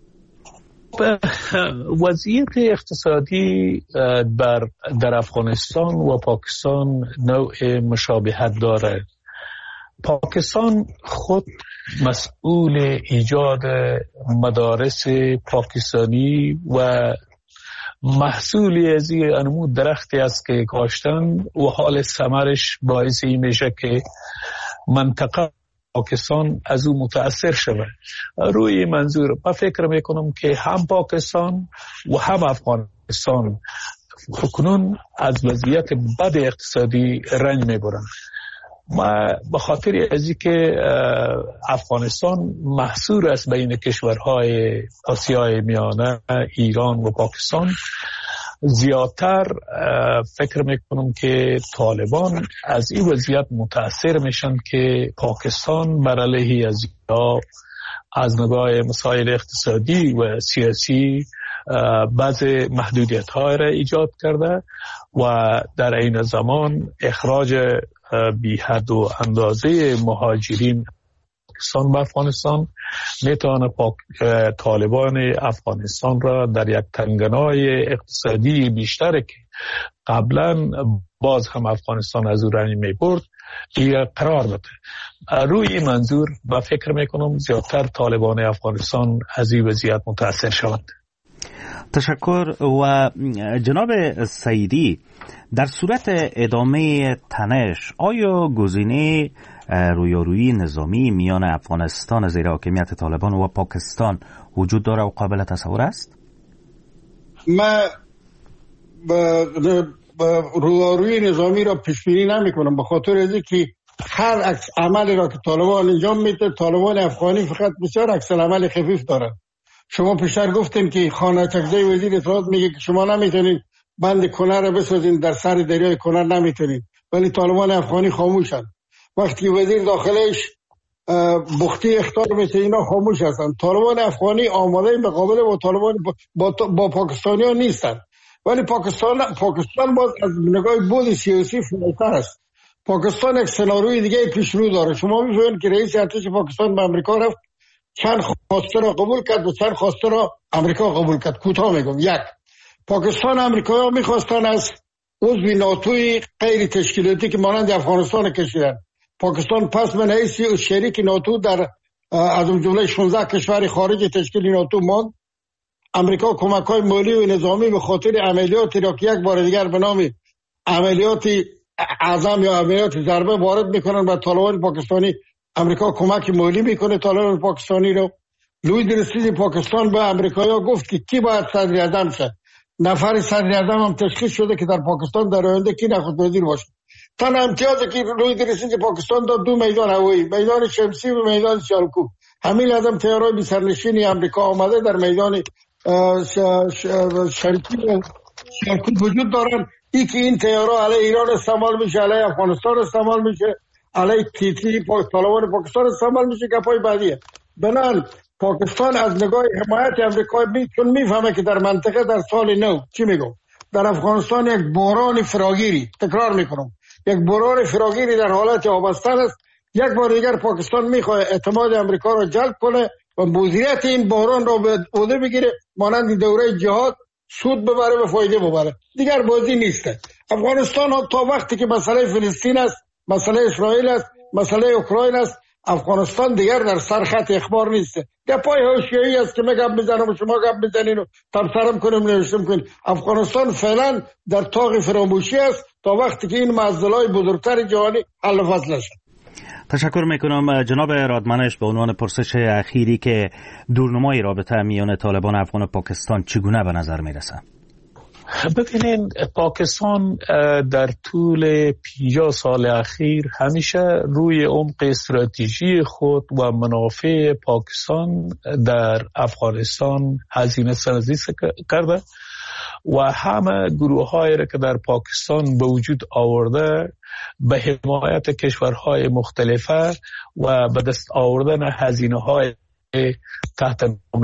وضعیت اقتصادی در در افغانستان و پاکستان نوع مشابهت داره. پاکستان خود مسئول ایجاد مدارس پاکستانی و محصولی از این انمود درختی است که کاشتن و حال ثمرش باعث این میشه که منطقه پاکستان از او متاثر شود. روی منظور من فکر میکنم که هم پاکستان و هم افغانستان کنون از وضعیت بد اقتصادی رنج میبرند. ما به خاطر ازی که افغانستان محصور است بین کشورهای آسیای میانه ایران و پاکستان، زیادتر فکر میکنم که طالبان از این وضعیت متاثر میشن که پاکستان بر علیه از یا از نگاه مسائل اقتصادی و سیاسی بعض محدودیت های را ایجاد کرده و در این زمان اخراج بی حد و اندازه مهاجرین پاکستان و افغانستان میتونه طالبان افغانستان را در یک تنگنای اقتصادی بیشتر که قبلا باز هم افغانستان از او رنج میبرد دیگر قرار بده. روی این منظور با فکر میکنم زیادتر طالبان افغانستان از این وضعیت متاثر شوند. تشکر. و جناب سیدی، در صورت ادامه تنش آیا گزینه رویارویی نظامی میان افغانستان زیر حاکمیت طالبان و پاکستان وجود داره و قابل تصور است؟ من رویارویی نظامی را پیش بینی نمی کنم، به خاطر از اینکه هر عکس عملی را که طالبان انجام میده طالبان افغانی فقط بسیار عکس عمل خفیف دارن. شما پیشتر گفتیم که خان اچکزی وزیر اطلاعات میگه که شما نمیتونین بند کنر را بسازین در سر دریای کنر، نمیتونین، ولی طالبان افغانی خاموشن. وقتی وزیر داخلش بختی اختار میشه اینا خاموش هستن. طالبان افغانی آماده مقابله با طالبان با, با پاکستانی ها نیستن، ولی پاکستان پاکستان باز از نگاه بود سیاسی فراتر است. پاکستان یک سناریوی دیگه پیش رو داره. شما می‌بینید که رئیس ارتش پاکستان به آمریکا رفت، چند خواسته را قبول کرد و چند خواسته را آمریکا قبول کرد. کوتاه میگم، یک، پاکستان آمریکایی‌ها می‌خواستن از عضو ناتوی غیر تشکیلاتی که مانند افغانستان کشیدن، پاکستان پس من حیث شریک ناتو در از جمله شانزده کشور خارج تشکیل ناتو ماند. آمریکا کمک‌های مالی و نظامی به خاطر عملیاتی را که یک بار دیگر به نام عملیات اعظم یا عملیات ضربه وارد میکنن و طالبان پاکستانی، آمریکا کمک مالی میکنه طالبان پاکستانی رو. لوید رسید پاکستان به آمریکایی‌ها گفت که کی باید صدر اعظم شه. نفر صدر اعظم هم تشخیص شده که در پاکستان در آینده کی نخست وزیر باشه. تنها امتیازی که لوید رسید پاکستان داد دو میدان هوایی، میدان شمسی و میدان شالکو. همین لازم تیارای بی سرنشینی آمریکا آمده در میدان شمسی و شالکو وجود دارن. ای که این تیارا علیه ایران استعمال میشه، علیه افغانستان استعمال میشه، علیه تیتی طالبان پاکستان استعمال میشه، گپای بعدیه. بنان پاکستان از نگاه حمایت امریکا چون میفهمه که در منطقه در سال نو چی میگم در افغانستان یک بحران فراگیری، تکرار میکنم، یک بحران فراگیری در حالت آبستن است. یک بار دیگر پاکستان میخواد اعتماد امریکا را جلب کنه و مدیریت این بحران را به عهده بگیره، مانند دوره جهاد سود ببره و فایده ببره. دیگر بازی نیسته. افغانستان تا وقتی که مسئله فلسطین است، مسئله اسرائیل است، مسئله اوکراین است، افغانستان دیگر در سر خط اخبار نیسته. گپای حاشیه‌ای است که من گپ میزنم و شما گپ میزنین و تبصره کنیم نوشته میکنین. افغانستان فعلا در طاق فراموشی است تا وقتی که این معضلات بزرگتر جهانی حل و فصل شد. تشکر میکنم جناب رادمنش. به عنوان پرسش اخیری که دورنمای رابطه میان طالبان افغان و پاکستان چگونه به نظر میرسه؟ ببینین پاکستان در طول پنجاه سال اخیر همیشه روی عمق استراتژی خود و منافع پاکستان در افغانستان هزینه سازی کرده و همه گروه هایی را که در پاکستان به وجود آورده به حمایت کشورهای مختلفه و به دست آوردن هزینه های تحت نام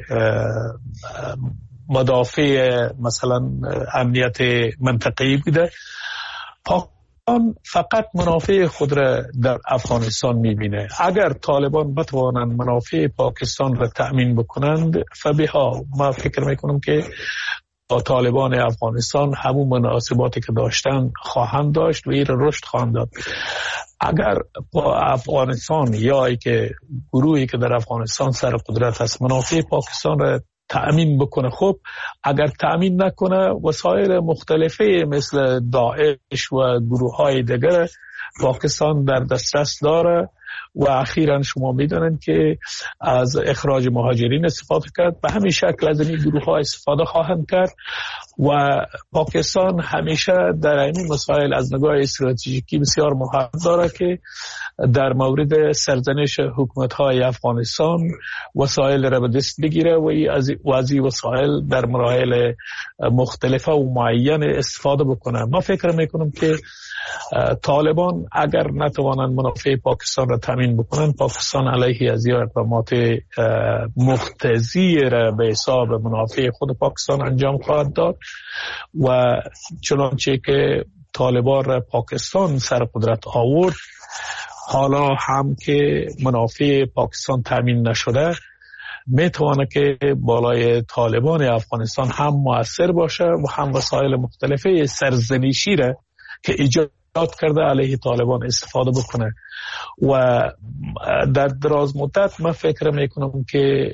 مدافع مثلا امنیت منطقه‌ای بوده. پاکستان فقط منافع خود را در افغانستان میبینه. اگر طالبان بتوانند منافع پاکستان را تأمین بکنند فبها، ما فکر میکنم که با طالبان افغانستان همون مناسباتی که داشتن خواهند داشت و این را رشد خواهند داد. اگر با افغانستان یا ای که گروهی که در افغانستان سر قدرت است منافع پاکستان را تأمین بکنه، خب اگر تأمین نکنه وسایل مختلفه مثل داعش و گروه های دیگر پاکستان در دسترس داره و اخیراً شما میدونید که از اخراج مهاجرین استفاده کرد. به همین شکل از این گروه ها استفاده خواهند کرد و پاکستان همیشه در این مسائل از نگاه استراتژیکی بسیار مهم داره که در مورد سرزنش حکومت های افغانستان وسایل را به دست بگیره و از این وسایل در مراحل مختلفه و معین استفاده بکنه. ما فکر میکنم که طالبان اگر نتوانند منافع پاکستان را تامین بکنند، پاکستان علیه از این اقدامات مقتضی را به حساب منافع خود پاکستان انجام خواهد داد و چنانچه که طالبان را پاکستان سر قدرت آورد، حالا هم که منافع پاکستان تامین نشده میتونه که بالای طالبان افغانستان هم مؤثر باشه و هم وسایل مختلفه سرزنشی را که ایجاد کرده علیه طالبان استفاده بکنه و در دراز مدت من فکر میکنم که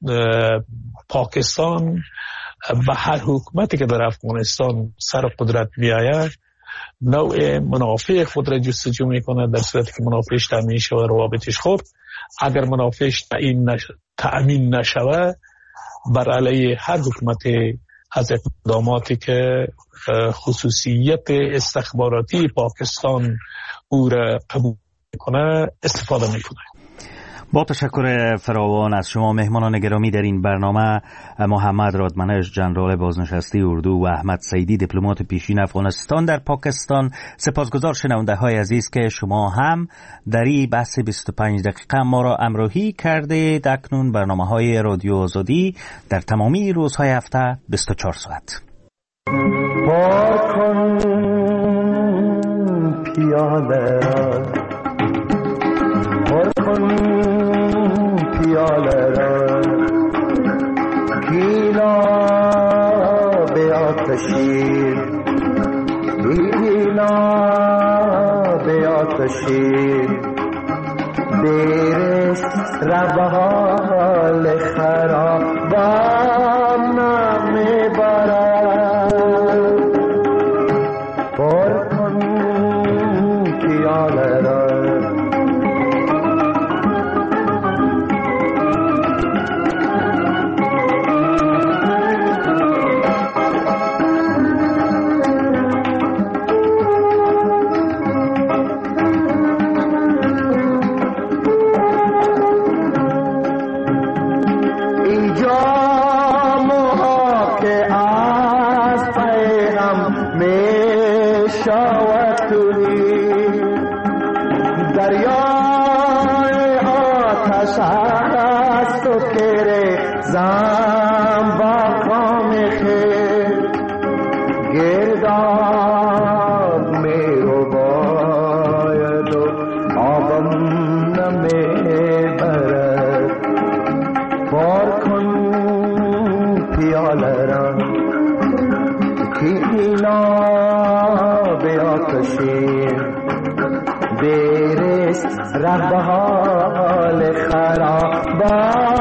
پاکستان به هر حکومتی که در افغانستان سر قدرت بیاید نوع منافع خود را جستجو میکنه، در صورتی که منافعش تامین شود روابطش خوب. اگر منافعش تامین نشود بر علیه هر حکومت از اقداماتی که خصوصیت استخباراتی پاکستان او را قبول میکنه استفاده میکنه. با تشکر فراوان از شما مهمانان گرامی در این برنامه، محمد رادمنش ژنرال بازنشسته اردو و احمد سیدی دیپلمات پیشین افغانستان در پاکستان. سپاسگزار شنونده های عزیز که شما هم در این بحث بیست و پنج دقیقه ما را همراهی کرده. اکنون برنامه های رادیو آزادی در تمامی روزهای هفته بیست و چهار ساعت. پاکن پیاله پاکن پیاله را گیلا به آتشین گیلا به آتشین دیرش ربال خرابان نمی برد پر کن پیاله را دریای آتش است و که زم با کام خیر گرداب می رو باید و آبم نمی برد بار کن پیاله را که اینا به آتشین دیرست ره به حال خراب